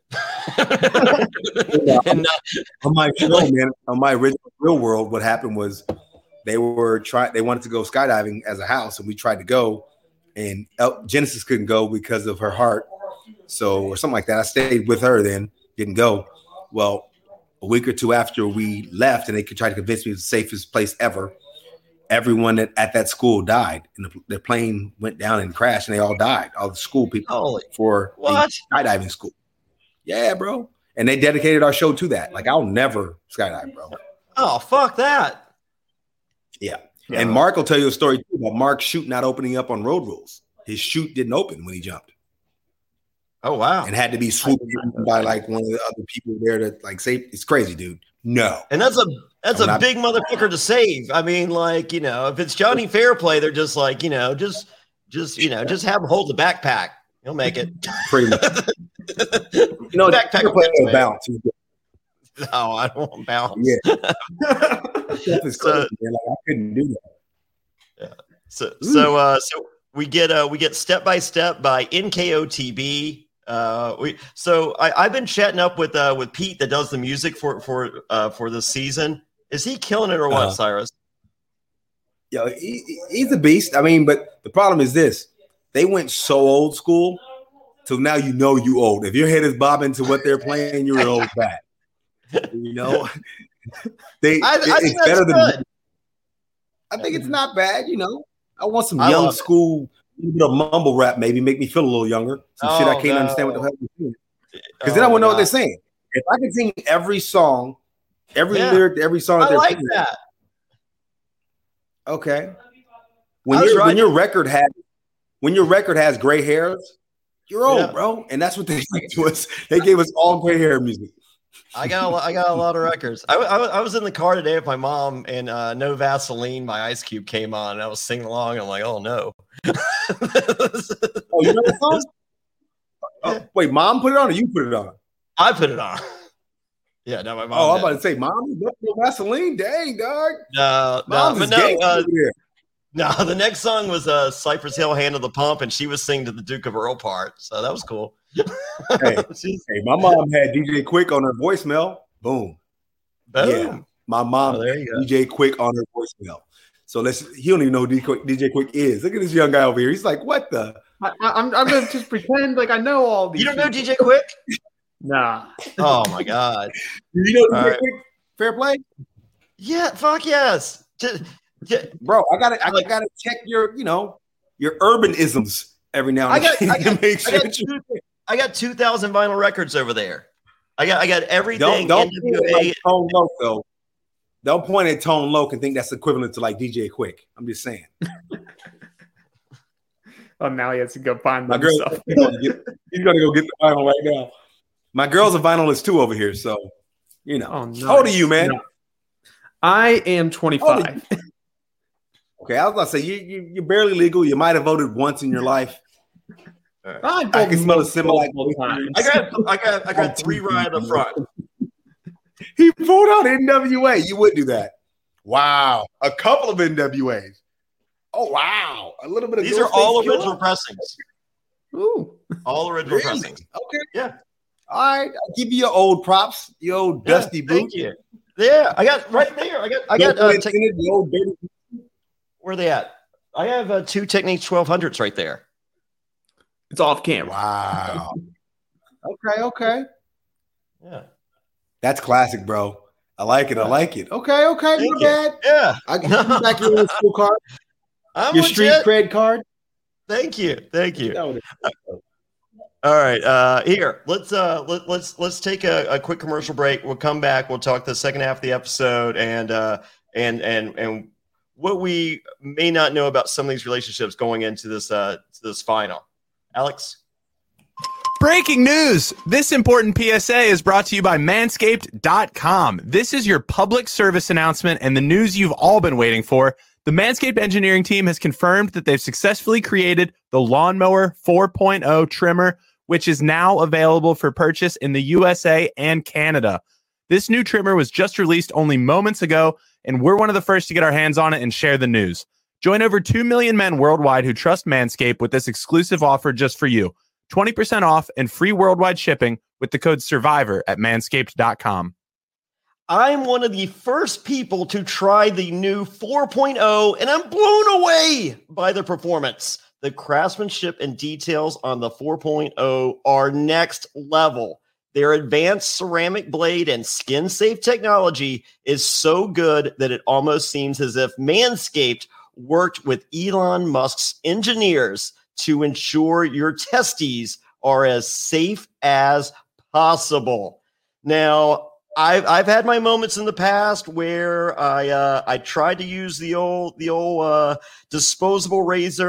On my show, man, on my original Real World, what happened was they wanted to go skydiving as a house, and we tried to go, and Genesis couldn't go because of her heart, or something like that. I stayed with her then, didn't go. Well, a week or 2 after we left, and they could try to convince me it was the safest place ever, everyone at that school died, and the plane went down and crashed, and they all died. All the school people for the skydiving school. Yeah, bro. And they dedicated our show to that. Like, I'll never skydive, bro. Oh, fuck that. Yeah. And Mark will tell you a story too about Mark's chute not opening up on road rules. His chute didn't open when he jumped. Oh wow! and had to be swooped in by like one of the other people there to like say it's crazy, dude. No, and that's a big motherfucker to save. I mean, like if it's Johnny Fairplay, they're just like just have him hold the backpack. He'll make it. Pretty much. Backpack will bounce. No, I don't want bounce. Yeah, that's crazy, man. Like, I couldn't do that. Yeah. So we get Step by Step by NKOTB. I've been chatting up with Pete that does the music for this season. Is he killing it or what, Cyrus? Yeah, he's a beast. I mean, but the problem is this: they went so old school, so now you old. If your head is bobbing to what they're playing, you're old bad. I think it's better than. I think it's not bad. I want some young school. A little bit of mumble rap, maybe make me feel a little younger. Some shit I can't understand what the hell they're saying. Because then I won't know what they're saying. If I can sing every song, every lyric, every song that they're singing, that. Okay. When your record has gray hairs, you're old, bro. And that's what they did to us. They gave us all gray hair music. I got a lot of records. I was in the car today with my mom, and No Vaseline by Ice Cube came on, and I was singing along. And I'm like, oh no. You know the song? Wait, mom put it on or you put it on? I put it on. Yeah, no, my mom. Oh, I'm about to say, mom, you got No Vaseline? Dang, dog. No, the next song was Cypress Hill, Hand of the Pump, and she was singing to the Duke of Earl part, so that was cool. Hey, my mom had DJ Quick on her voicemail. Boom. Yeah, my mom had DJ Quick on her voicemail. So he don't even know who DJ Quick is. Look at this young guy over here. He's like, what the? I'm gonna just pretend like I know all these. You don't know DJ Quick? Nah. Oh my god. You know DJ Quick? Fair play? Yeah, fuck yes. Bro, I gotta check your urbanisms every now and then. I got 2,000 vinyl records over there. I got everything. Don't like Tone Loc though. Don't point at Tone Loc and think that's equivalent to like DJ Quick. I'm just saying. Oh, now he has to go find my girl. He's gonna go get the vinyl right now. My girl's a vinylist too over here, so Oh, nice. How old are you, man? No. I am 25. Okay, I was about to say you're barely legal. You might have voted once in your life. I can smell a symbol like I got 3 right up front. He voted out NWA. You would do that. Wow. A couple of NWAs. Oh, wow. A little bit of these are all original pressings. Ooh. All original pressings. Okay. Yeah. All right. I'll give you your old props, your old dusty boot. Thank you. Yeah, I got right there. I got the old dirty. Where are they at? I have 2 Technics 1200s right there. It's off camera. Wow. Okay. Yeah. That's classic, bro. I like it. Okay. Not bad. Yeah. I can back your old school card. Your street cred card. Thank you. All right. Here, let's take a quick commercial break. We'll come back. We'll talk the second half of the episode and what we may not know about some of these relationships going into this final. Alex? Breaking news! This important PSA is brought to you by Manscaped.com. This is your public service announcement and the news you've all been waiting for. The Manscaped engineering team has confirmed that they've successfully created the Lawnmower 4.0 trimmer, which is now available for purchase in the USA and Canada. This new trimmer was just released only moments ago, and we're one of the first to get our hands on it and share the news. Join over 2 million men worldwide who trust Manscaped with this exclusive offer just for you. 20% off and free worldwide shipping with the code SURVIVOR at manscaped.com. I'm one of the first people to try the new 4.0, and I'm blown away by the performance. The craftsmanship and details on the 4.0 are next level. Their advanced ceramic blade and skin-safe technology is so good that it almost seems as if Manscaped worked with Elon Musk's engineers to ensure your testes are as safe as possible. Now, I've had my moments in the past where I tried to use the old disposable razor,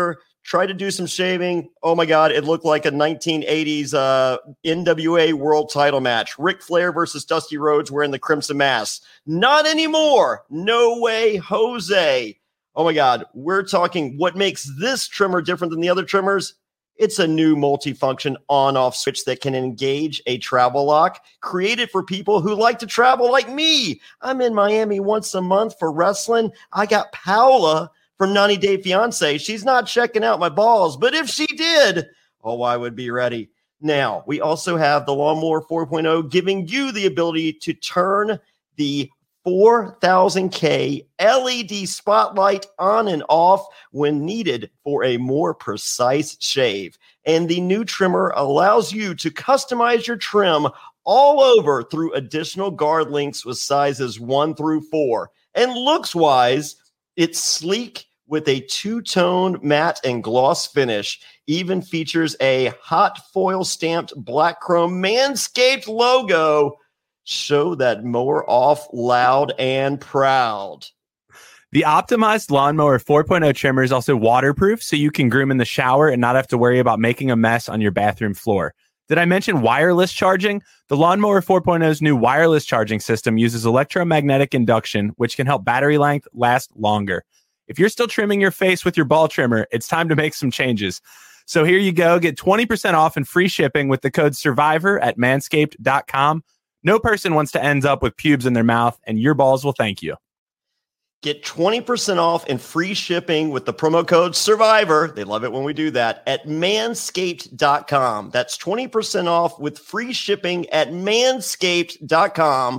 Tried to do some shaving. Oh my God, it looked like a 1980s NWA world title match. Ric Flair versus Dusty Rhodes wearing the Crimson Mask. Not anymore. No way, Jose. Oh my God, we're talking what makes this trimmer different than the other trimmers. It's a new multifunction on-off switch that can engage a travel lock, created for people who like to travel like me. I'm in Miami once a month for wrestling. I got Paola from 90 Day Fiance. She's not checking out my balls, but if she did, oh, I would be ready. Now, we also have the Lawnmower 4.0 giving you the ability to turn the 4000K LED spotlight on and off when needed for a more precise shave. And the new trimmer allows you to customize your trim all over through additional guard links with sizes 1 through 4. And looks-wise, it's sleek with a two-tone matte and gloss finish. Even features a hot foil stamped black chrome Manscaped logo. Show that mower off loud and proud. The optimized Lawnmower 4.0 trimmer is also waterproof, so you can groom in the shower and not have to worry about making a mess on your bathroom floor. Did I mention wireless charging? The Lawnmower 4.0's new wireless charging system uses electromagnetic induction, which can help battery length last longer. If you're still trimming your face with your ball trimmer, it's time to make some changes. So here you go. Get 20% off and free shipping with the code SURVIVOR at manscaped.com. No person wants to end up with pubes in their mouth, and your balls will thank you. Get 20% off and free shipping with the promo code SURVIVOR. They love it when we do that at manscaped.com. That's 20% off with free shipping at manscaped.com.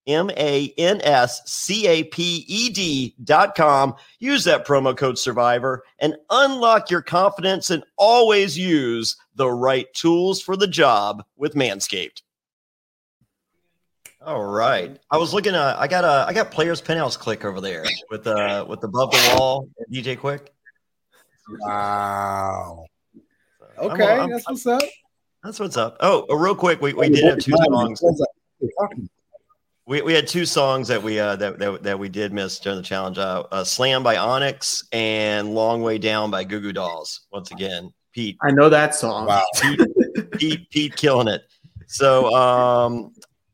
manscaped.com. Use that promo code SURVIVOR and unlock your confidence and always use the right tools for the job with Manscaped. All right. I was looking at I got Players Penthouse Click over there with the Above the Wall and DJ Quick. Wow. Okay, that's what's up. That's what's up. Oh, real quick, we did have two songs. We had two songs that we that we did miss during the challenge. Slam by Onyx and Long Way Down by Goo Goo Dolls. Once again, Pete. I know that song. Wow. Pete killing it. So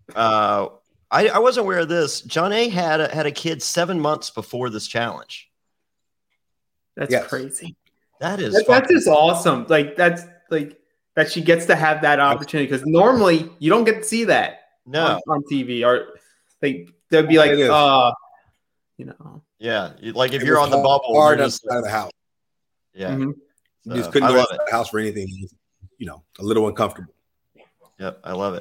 I wasn't aware of this. John A had a kid 7 months before this challenge. That's crazy. That's just awesome. That's that she gets to have that opportunity, because normally you don't get to see that on TV, or they'd be like, yeah, like if you're on the bubble, hard outside of the house. Yeah, mm-hmm. You just couldn't go outside the house for anything. A little uncomfortable. Yep, I love it.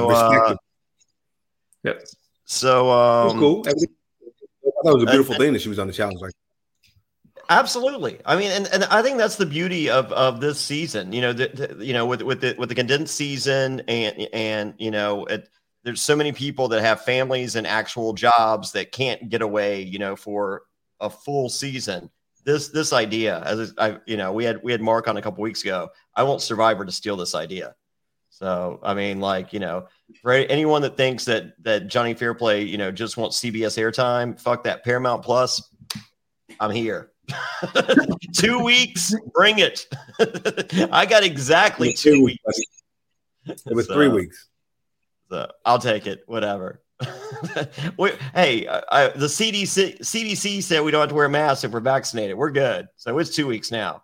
Yep. So it was cool. I thought it was a beautiful thing that she was on the challenge. Absolutely. I mean, and I think that's the beauty of this season. With the condensed season, and there's so many people that have families and actual jobs that can't get away, for a full season. This idea, we had Mark on a couple weeks ago. I want Survivor to steal this idea. So, I mean, for anyone that thinks that Johnny Fairplay, just wants CBS airtime, fuck that. Paramount Plus, I'm here. 2 weeks, bring it. I got exactly 2 weeks. It was 3 weeks. So I'll take it, whatever. Hey, the CDC said we don't have to wear masks if we're vaccinated. We're good. So it's 2 weeks now.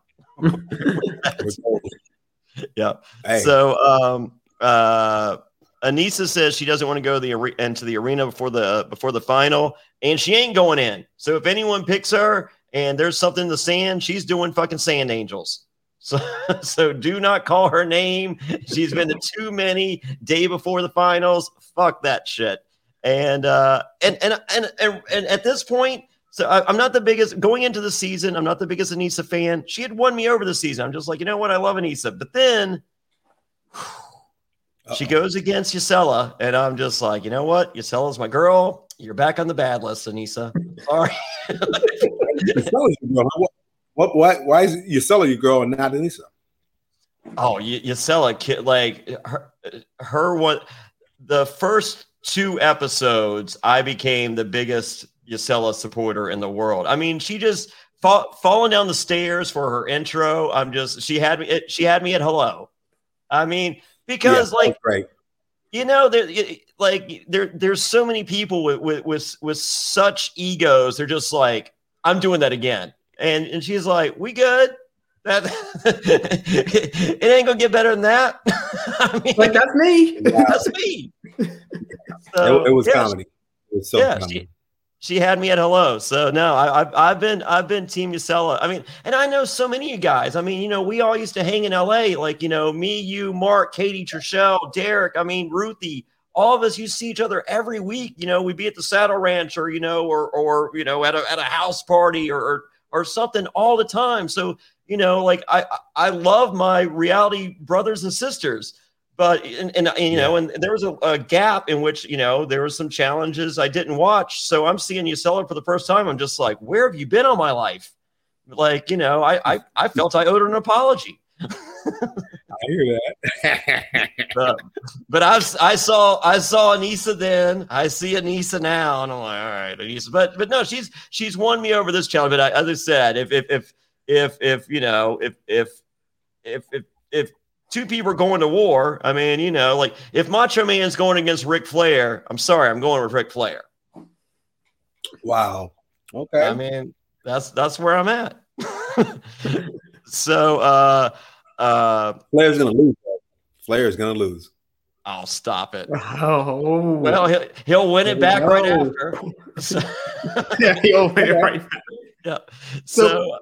Yeah. Hey. So Anissa says she doesn't want to go into the arena before the final, and she ain't going in. So if anyone picks her and there's something in the sand, she's doing fucking sand angels. So do not call her name. She's been to too many day before the finals. Fuck that shit. And at this point, so I'm not the biggest going into the season. I'm not the biggest Anissa fan. She had won me over the season. I'm just like, you know what? I love Anissa. But then she goes against Yesella, and I'm just like, you know what? Yesella's my girl. You're back on the bad list, Anissa. Sorry. Why is Yesella your girl and not Anissa? Oh, Yesella, like her one. The first 2 episodes, I became the biggest Yesella supporter in the world. I mean, she just falling down the stairs for her intro. She had me at hello. I mean, because right. There's so many people with such egos. They're just like, I'm doing that again. And she's like, we good. That it ain't gonna get better than that. I mean, that's me. Yeah. That's me. So, it was comedy. It was so comedy. She had me at hello. So no, I've been Team Yusela. I mean, and I know so many of you guys. I mean, we all used to hang in LA, me, you, Mark, Katie, Trishelle, Derek. I mean, Ruthie. All of us used to see each other every week. We'd be at the Saddle Ranch or at a house party or something all the time. So, I love my reality brothers and sisters, but, and there was a gap in which, there was some challenges I didn't watch. So I'm seeing Yusela for the first time. I'm just like, where have you been all my life? I felt I owed her an apology. I hear that. but I saw Anissa then. I see Anissa now, and I'm like, all right, Anissa. But no, she's won me over this challenge. But as I said, if two people are going to war, I mean, if Macho Man's going against Ric Flair, I'm sorry, I'm going with Ric Flair. Wow. Okay. I mean, that's where I'm at. So. Flair's gonna lose. Flair's gonna lose. I'll stop it. Oh well, he'll win it back right after. So, yeah, he'll win it right back. Yeah. So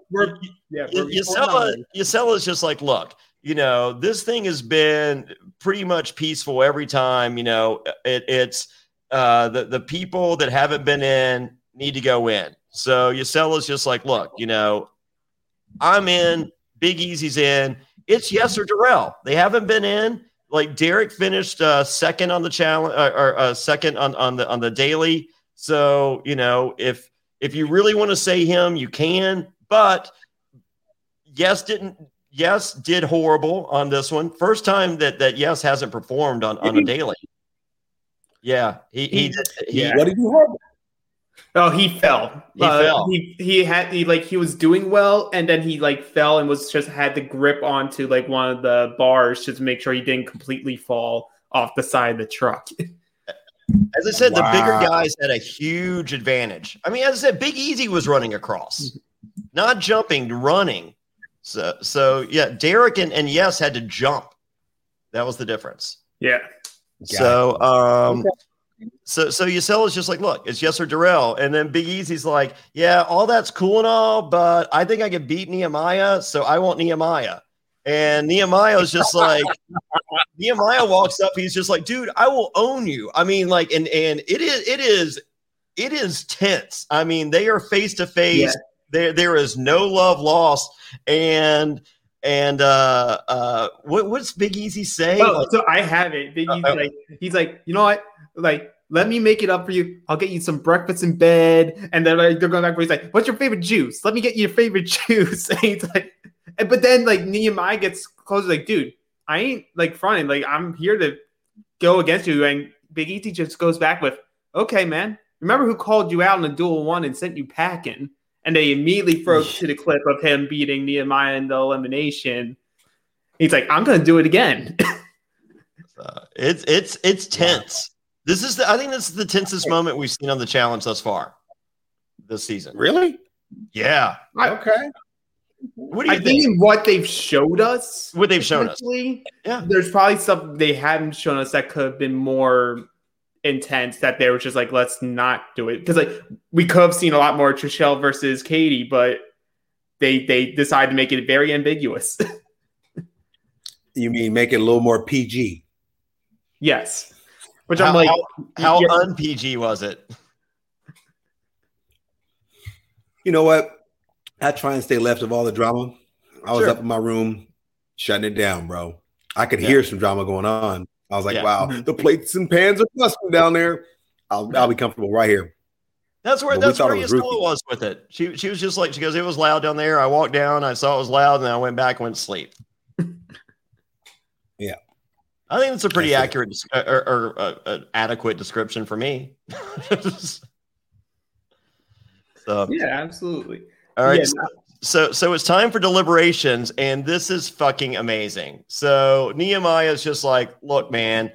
Yusela is just like, look, this thing has been pretty much peaceful every time. It's the people that haven't been in need to go in. So Yusela is just like, look, I'm in. Big Easy's in. It's Yes or Darrell. They haven't been in. Like Derek finished second on the challenge or second on the daily. So if you really want to say him, you can. But Yes did horrible on this one. First time that Yes hasn't performed on a daily. Yeah, he what did you have? Oh, he fell. He fell. He was doing well, and then he fell and had the grip onto one of the bars just to make sure he didn't completely fall off the side of the truck. As I said, the bigger guys had a huge advantage. I mean, as I said, Big Easy was running across, not jumping, running. So yeah, Derek and Yes had to jump. That was the difference. Yeah. So So Yusela's just like, look, it's Yes or Darrell. And then Big Easy's like, yeah, all that's cool and all, but I think I can beat Nehemiah, so I want Nehemiah. And Nehemiah's just like, Nehemiah walks up, he's just like, dude, I will own you. I mean, and it is tense. I mean, they are face to face. There is no love lost. And what's Big Easy say? So I have it. Big Easy, he's like, you know what? Let me make it up for you. I'll get you some breakfast in bed. And then they're going back where he's like, what's your favorite juice? Let me get you your favorite juice. And he's like, but then Nehemiah gets closer, like, dude, I ain't fronting. I'm here to go against you. And Big Easy just goes back with, okay, man, remember who called you out in the duel one and sent you packing? And they immediately throw to the clip of him beating Nehemiah in the elimination. He's like, I'm going to do it again. It's tense. I think this is the tensest moment we've seen on the challenge thus far this season. Really? Yeah. Okay. What do you think? In what they've showed us, yeah, there's probably stuff they haven't shown us that could have been more intense, that they were just like, let's not do it, because we could have seen a lot more Trishelle versus Katie, but they decided to make it very ambiguous. You mean make it a little more PG? Yes. Which I'm like, how un-PG was it? You know what? I try and stay left of all the drama. I was up in my room shutting it down, bro. I could hear some drama going on. I was like, wow, the plates and pans are busting down there. I'll be comfortable right here. That's where Yusela was with it. She was just like, she goes, it was loud down there. I walked down, I saw it was loud, and then I went back and went to sleep. Yeah. I think it's a pretty accurate or adequate description for me. So yeah, absolutely. All right. Yeah, So it's time for deliberations, and this is fucking amazing. So Nehemiah is just like, look, man,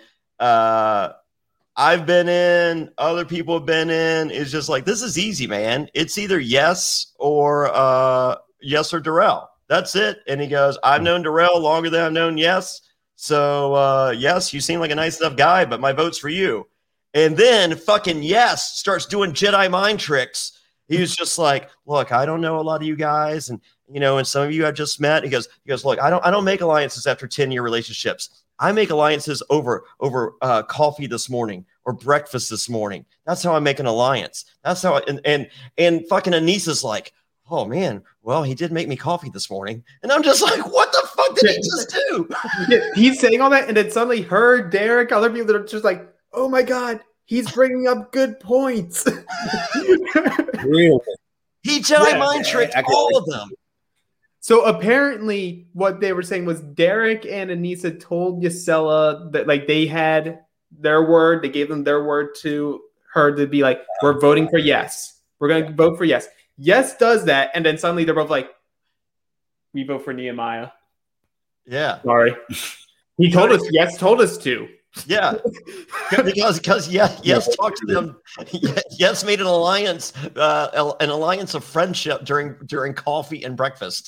I've been in, other people have been in. It's just like, this is easy, man. It's either yes or Darrell. That's it. And he goes, I've known Darrell longer than I've known Yes. So Yes, you seem like a nice enough guy, but my vote's for you. And then fucking Yes starts doing Jedi mind tricks. He was just like, look, I don't know a lot of you guys, and and some of you I've just met. He goes, look, I don't make alliances after 10-year relationships. I make alliances over coffee this morning or breakfast this morning. That's how I make an alliance. That's how and fucking Anissa's like, oh man, well, he did make me coffee this morning. And I'm just like, what the fuck did he just do? Yeah, he's saying all that, and then suddenly her, Derek, other people that are just like, oh my God, he's bringing up good points. Really? He Jedi mind tricked all of them. So apparently what they were saying was Derek and Anissa told Gisela that like they had their word. They gave them their word to her to be like, we're voting for Yes. We're going to vote for Yes. Yes does that. And then suddenly they're both like, we vote for Nehemiah. Yeah. Sorry. He told us, Yes told us to. Yeah, because yes, talked to them. Yes, made an alliance of friendship during coffee and breakfast.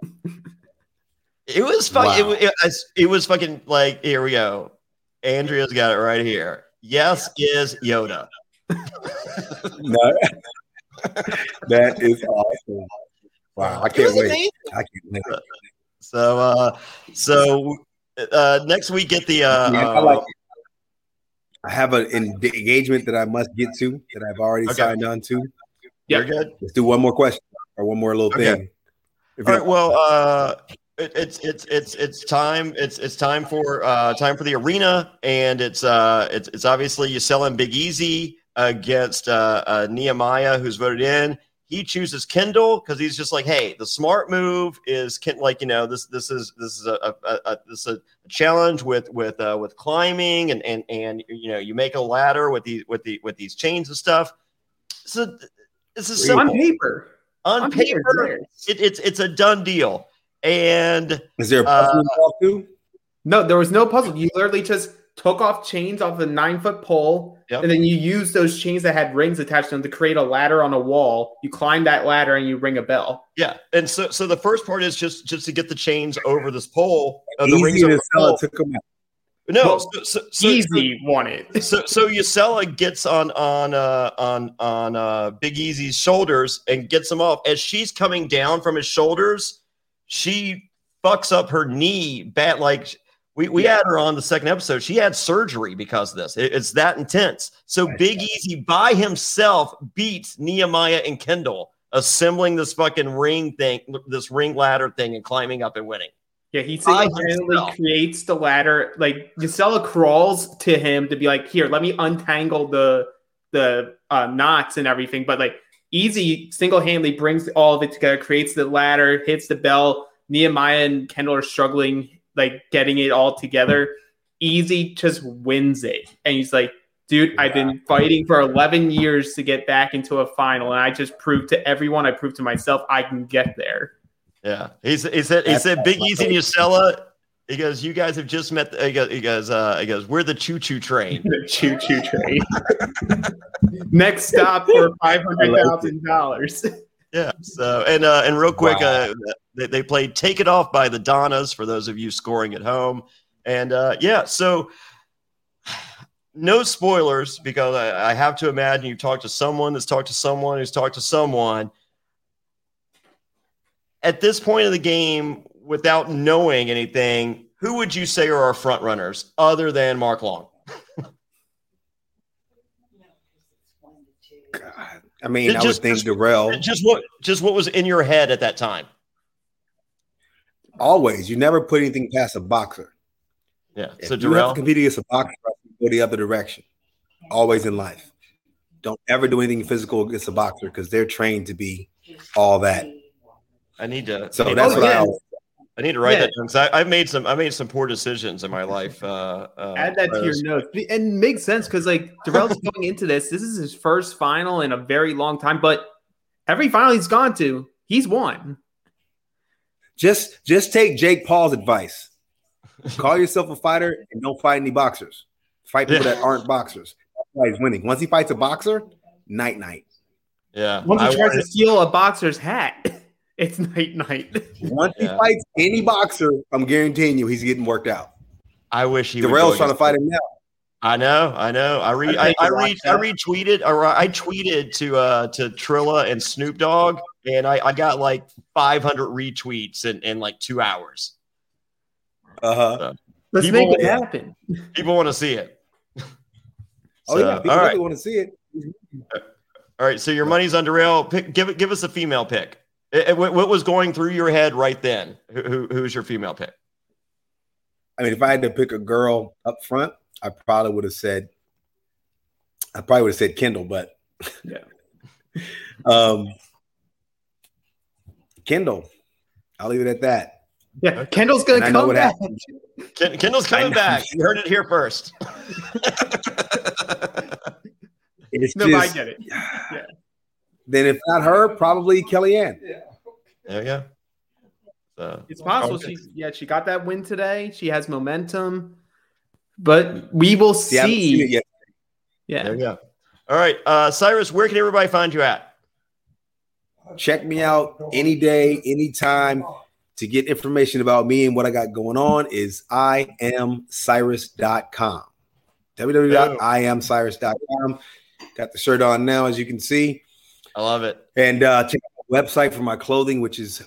It was fucking. Wow. It was fucking like, here we go. Andrea's got it right here. Yes is Yoda. No, that is awesome. Wow, I can't wait. Amazing. I can't wait. So next we get the. I like it. I have an engagement that I must get to that I've already signed on to. You're good. Let's do one more question or one more little thing. All right. Well, it's time. It's time for the arena, and it's obviously Gisela and Big Easy against Nehemiah, who's voted in. He chooses Kendall because he's just like, hey, the smart move is this is a challenge with climbing and you make a ladder with these chains and stuff. So this is simple. On paper, it's a done deal. And is there a puzzle involved too? No, there was no puzzle. You literally just took off chains off a 9-foot pole, and then you use those chains that had rings attached to them to create a ladder on a wall. You climb that ladder and you ring a bell. Yeah, and so the first part is just to get the chains over this pole. The rings over the pole. Took them out. No, well, so Easy won it. So Gisela gets on Big Easy's shoulders and gets him off. As she's coming down from his shoulders, she fucks up her knee bad. Like we had her on the second episode. She had surgery because of this. It's that intense. So Big Easy by himself beats Nehemiah and Kendall, assembling this fucking ring thing, this ring ladder thing, and climbing up and winning. Yeah, he single-handedly creates the ladder. Like Gisela crawls to him to be like, "Here, let me untangle the knots and everything." But like Easy single-handedly brings all of it together, creates the ladder, hits the bell. Nehemiah and Kendall are struggling, like getting it all together. Easy just wins it, and he's like, "Dude, I've been fighting for 11 years to get back into a final, and I just proved to everyone, I proved to myself, I can get there." Yeah, he said Big Easy and Gisela. He goes, you guys have just met. He goes, we're the choo-choo train. The choo-choo train. Next stop for $500,000. Yeah. So and real quick, they played "Take It Off" by the Donnas for those of you scoring at home, and so no spoilers because I have to imagine you talked to someone that's talked to someone who's talked to someone. At this point of the game, without knowing anything, who would you say are our front runners other than Mark Long? God. I mean, I would think Darrell. Just what was in your head at that time? Always. You never put anything past a boxer. Yeah. If so you Darrell have to compete against a boxer, go the other direction. Always in life. Don't ever do anything physical against a boxer because they're trained to be all that. I need to write that down because I've made some poor decisions in my life. Add that to your notes. And it makes sense because like Darrell's going into this is his first final in a very long time. But every final he's gone to, He's won. Just take Jake Paul's advice. Call yourself a fighter and don't fight any boxers. Fight people that aren't boxers. That's why he's winning. Once he fights a boxer, night. Yeah. Once he tries to steal a boxer's hat, it's night. Once he fights any boxer, I'm guaranteeing you he's getting worked out. I wish he Darrell's trying to fight him now. I know. I retweeted, or I tweeted to Trilla and Snoop Dogg, and I got like 500 retweets in like 2 hours. So, let's make it happen. People want to see it. People really want to see it. All right, so your money's on Darrell. Give us a female pick. What was going through your head right then? Who's your female pick? I mean, if I had to pick a girl up front, I probably would have said Kendall, but Kendall. I'll leave it at that. Yeah, Kendall's going to come back. Kendall's coming back. You heard it here first. I get it. Yeah. Then if not her, probably Kellyanne. There you go. It's possible. She got that win today. She has momentum, but we will see. Yeah. There you go. All right, Cyrus, where can everybody find you at? Check me out any day, anytime. To get information about me and what I got going on is IamCyrus.com. www.IamCyrus.com. Got the shirt on now, as you can see. I love it. And check out the website for my clothing, which is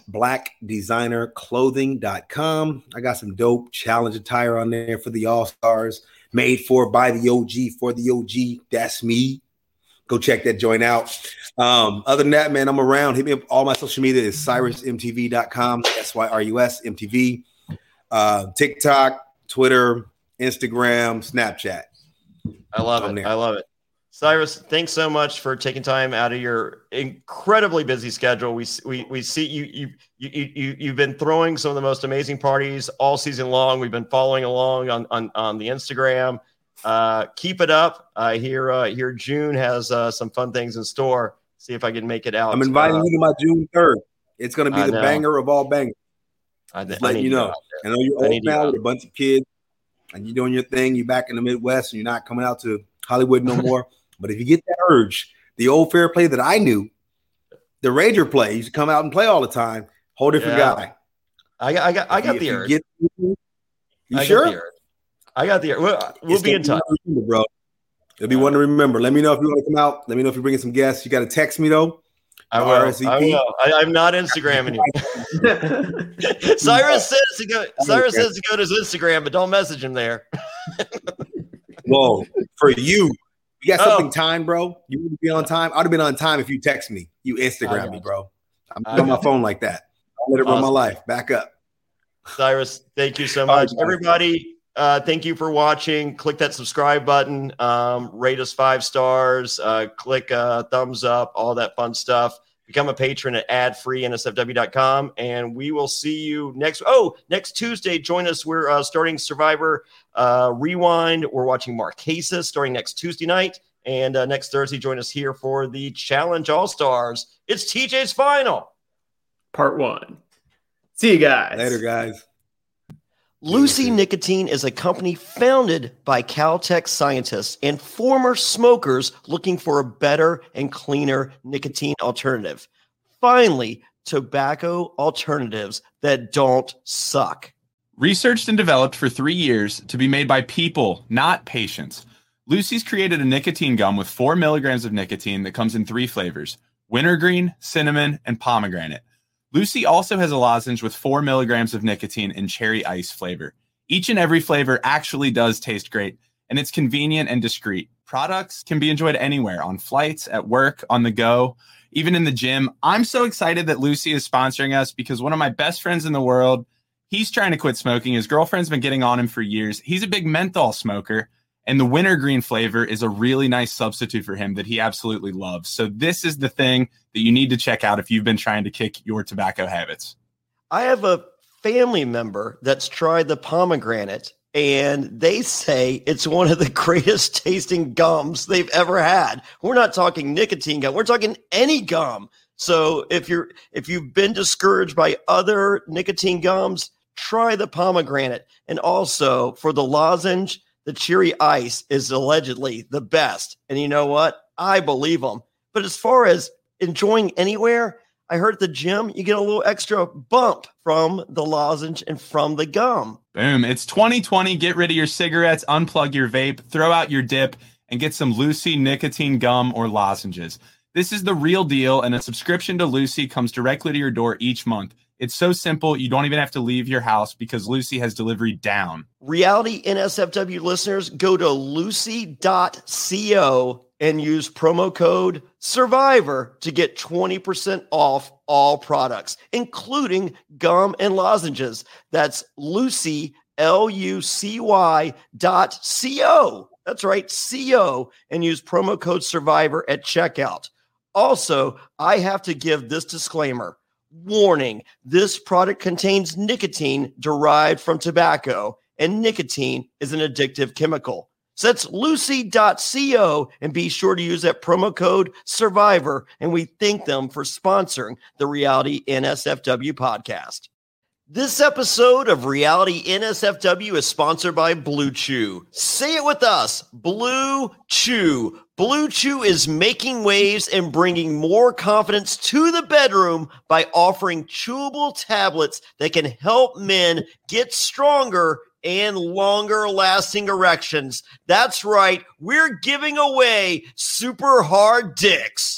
blackdesignerclothing.com. I got some dope challenge attire on there for the All-Stars. Made by the OG, for the OG. That's me. Go check that joint out. Other than that, man, I'm around. Hit me up. All my social media is cyrusmtv.com. SYRUS MTV. TikTok, Twitter, Instagram, Snapchat. I love it. I love it. Cyrus, thanks so much for taking time out of your incredibly busy schedule. We see you've been throwing some of the most amazing parties all season long. We've been following along on the Instagram. Keep it up. I hear June has some fun things in store. See if I can make it out. I'm inviting you to my June 3rd. It's going to be the banger of all bangers. Just letting you know. I know you're old now with a bunch of kids, and you're doing your thing. You're back in the Midwest, and you're not coming out to Hollywood no more. But if you get that urge, the old fair play that I knew, the Ranger play, used to come out and play all the time. Whole different guy. I got the urge. You sure? I got the urge. We'll be in touch, bro. It'll be one to remember. Let me know if you want to come out. Let me know if you're bringing some guests. You got to text me though. I will. I'm not Instagramming you. Cyrus says to go to his Instagram, but don't message him there. Whoa, for you. You got something timed, bro? You wouldn't be on time? I would have been on time if you text me. You Instagram me, bro. I'm on my phone like that. I'll let it run my life. Back up. Cyrus, thank you so much. Everybody, thank you for watching. Click that subscribe button. Rate us 5 stars. Click thumbs up, all that fun stuff. Become a patron at adfreeNSFW.com. And we will see you next Tuesday. Join us. We're starting Survivor Rewind. We're watching Marquesas starting next Tuesday night. And next Thursday, join us here for the Challenge All-Stars. It's TJ's Final. Part 1. See you guys. Later, guys. Lucy Nicotine is a company founded by Caltech scientists and former smokers looking for a better and cleaner nicotine alternative. Finally, tobacco alternatives that don't suck. Researched and developed for 3 years to be made by people, not patients. Lucy's created a nicotine gum with 4 milligrams of nicotine that comes in 3 flavors: wintergreen, cinnamon, and pomegranate. Lucy also has a lozenge with 4 milligrams of nicotine in cherry ice flavor. Each and every flavor actually does taste great, and it's convenient and discreet. Products can be enjoyed anywhere, on flights, at work, on the go, even in the gym. I'm so excited that Lucy is sponsoring us because one of my best friends in the world, he's trying to quit smoking. His girlfriend's been getting on him for years. He's a big menthol smoker, and the wintergreen flavor is a really nice substitute for him that he absolutely loves. So this is the thing that you need to check out if you've been trying to kick your tobacco habits. I have a family member that's tried the pomegranate, and they say it's one of the greatest tasting gums they've ever had. We're not talking nicotine gum. We're talking any gum. So if you've been discouraged by other nicotine gums, try the pomegranate. And also for the lozenge, the cherry ice is allegedly the best. And you know what? I believe them. But as far as enjoying anywhere, I heard at the gym, you get a little extra bump from the lozenge and from the gum. Boom. It's 2020. Get rid of your cigarettes, unplug your vape, throw out your dip, and get some Lucy nicotine gum or lozenges. This is the real deal, and a subscription to Lucy comes directly to your door each month. It's so simple, you don't even have to leave your house because Lucy has delivery down. Reality NSFW listeners, go to lucy.co and use promo code SURVIVOR to get 20% off all products, including gum and lozenges. That's Lucy, LUCY.co. That's right, CO, and use promo code SURVIVOR at checkout. Also, I have to give this disclaimer. Warning, this product contains nicotine derived from tobacco, and nicotine is an addictive chemical. So that's lucy.co, and be sure to use that promo code SURVIVOR, and we thank them for sponsoring the Reality NSFW podcast. This episode of Reality NSFW is sponsored by Blue Chew. Say it with us, Blue Chew. Blue Chew is making waves and bringing more confidence to the bedroom by offering chewable tablets that can help men get stronger and longer lasting erections. That's right, we're giving away super hard dicks.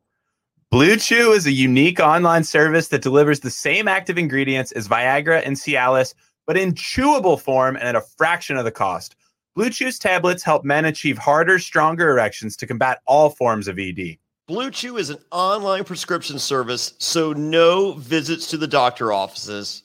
Blue Chew is a unique online service that delivers the same active ingredients as Viagra and Cialis, but in chewable form and at a fraction of the cost. Blue Chew's tablets help men achieve harder, stronger erections to combat all forms of ED. Blue Chew is an online prescription service, so no visits to the doctor offices,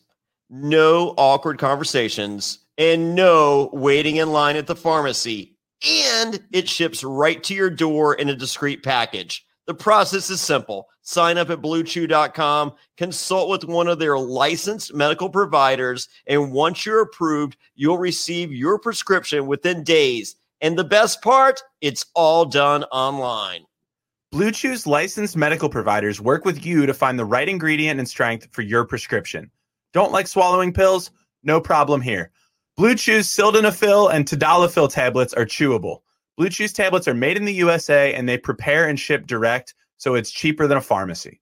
no awkward conversations, and no waiting in line at the pharmacy. And it ships right to your door in a discreet package. The process is simple. Sign up at BlueChew.com, consult with one of their licensed medical providers, and once you're approved, you'll receive your prescription within days. And the best part, it's all done online. Blue Chew's licensed medical providers work with you to find the right ingredient and strength for your prescription. Don't like swallowing pills? No problem here. Blue Chew's sildenafil and tadalafil tablets are chewable. Blue Chew's tablets are made in the USA, and they prepare and ship direct, so it's cheaper than a pharmacy.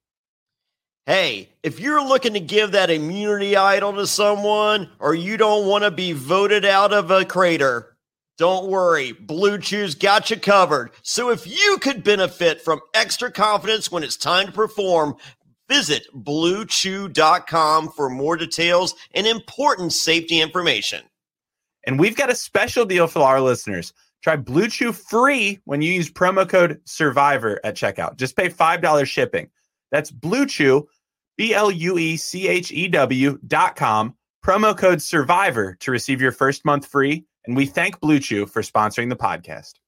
Hey, if you're looking to give that immunity idol to someone, or you don't want to be voted out of a crater, don't worry, Blue Chew's got you covered. So if you could benefit from extra confidence when it's time to perform, visit BlueChew.com for more details and important safety information. And we've got a special deal for our listeners. Try Blue Chew free when you use promo code SURVIVOR at checkout. Just pay $5 shipping. That's Blue Chew, BlueChew.com, promo code SURVIVOR to receive your first month free. And we thank Blue Chew for sponsoring the podcast.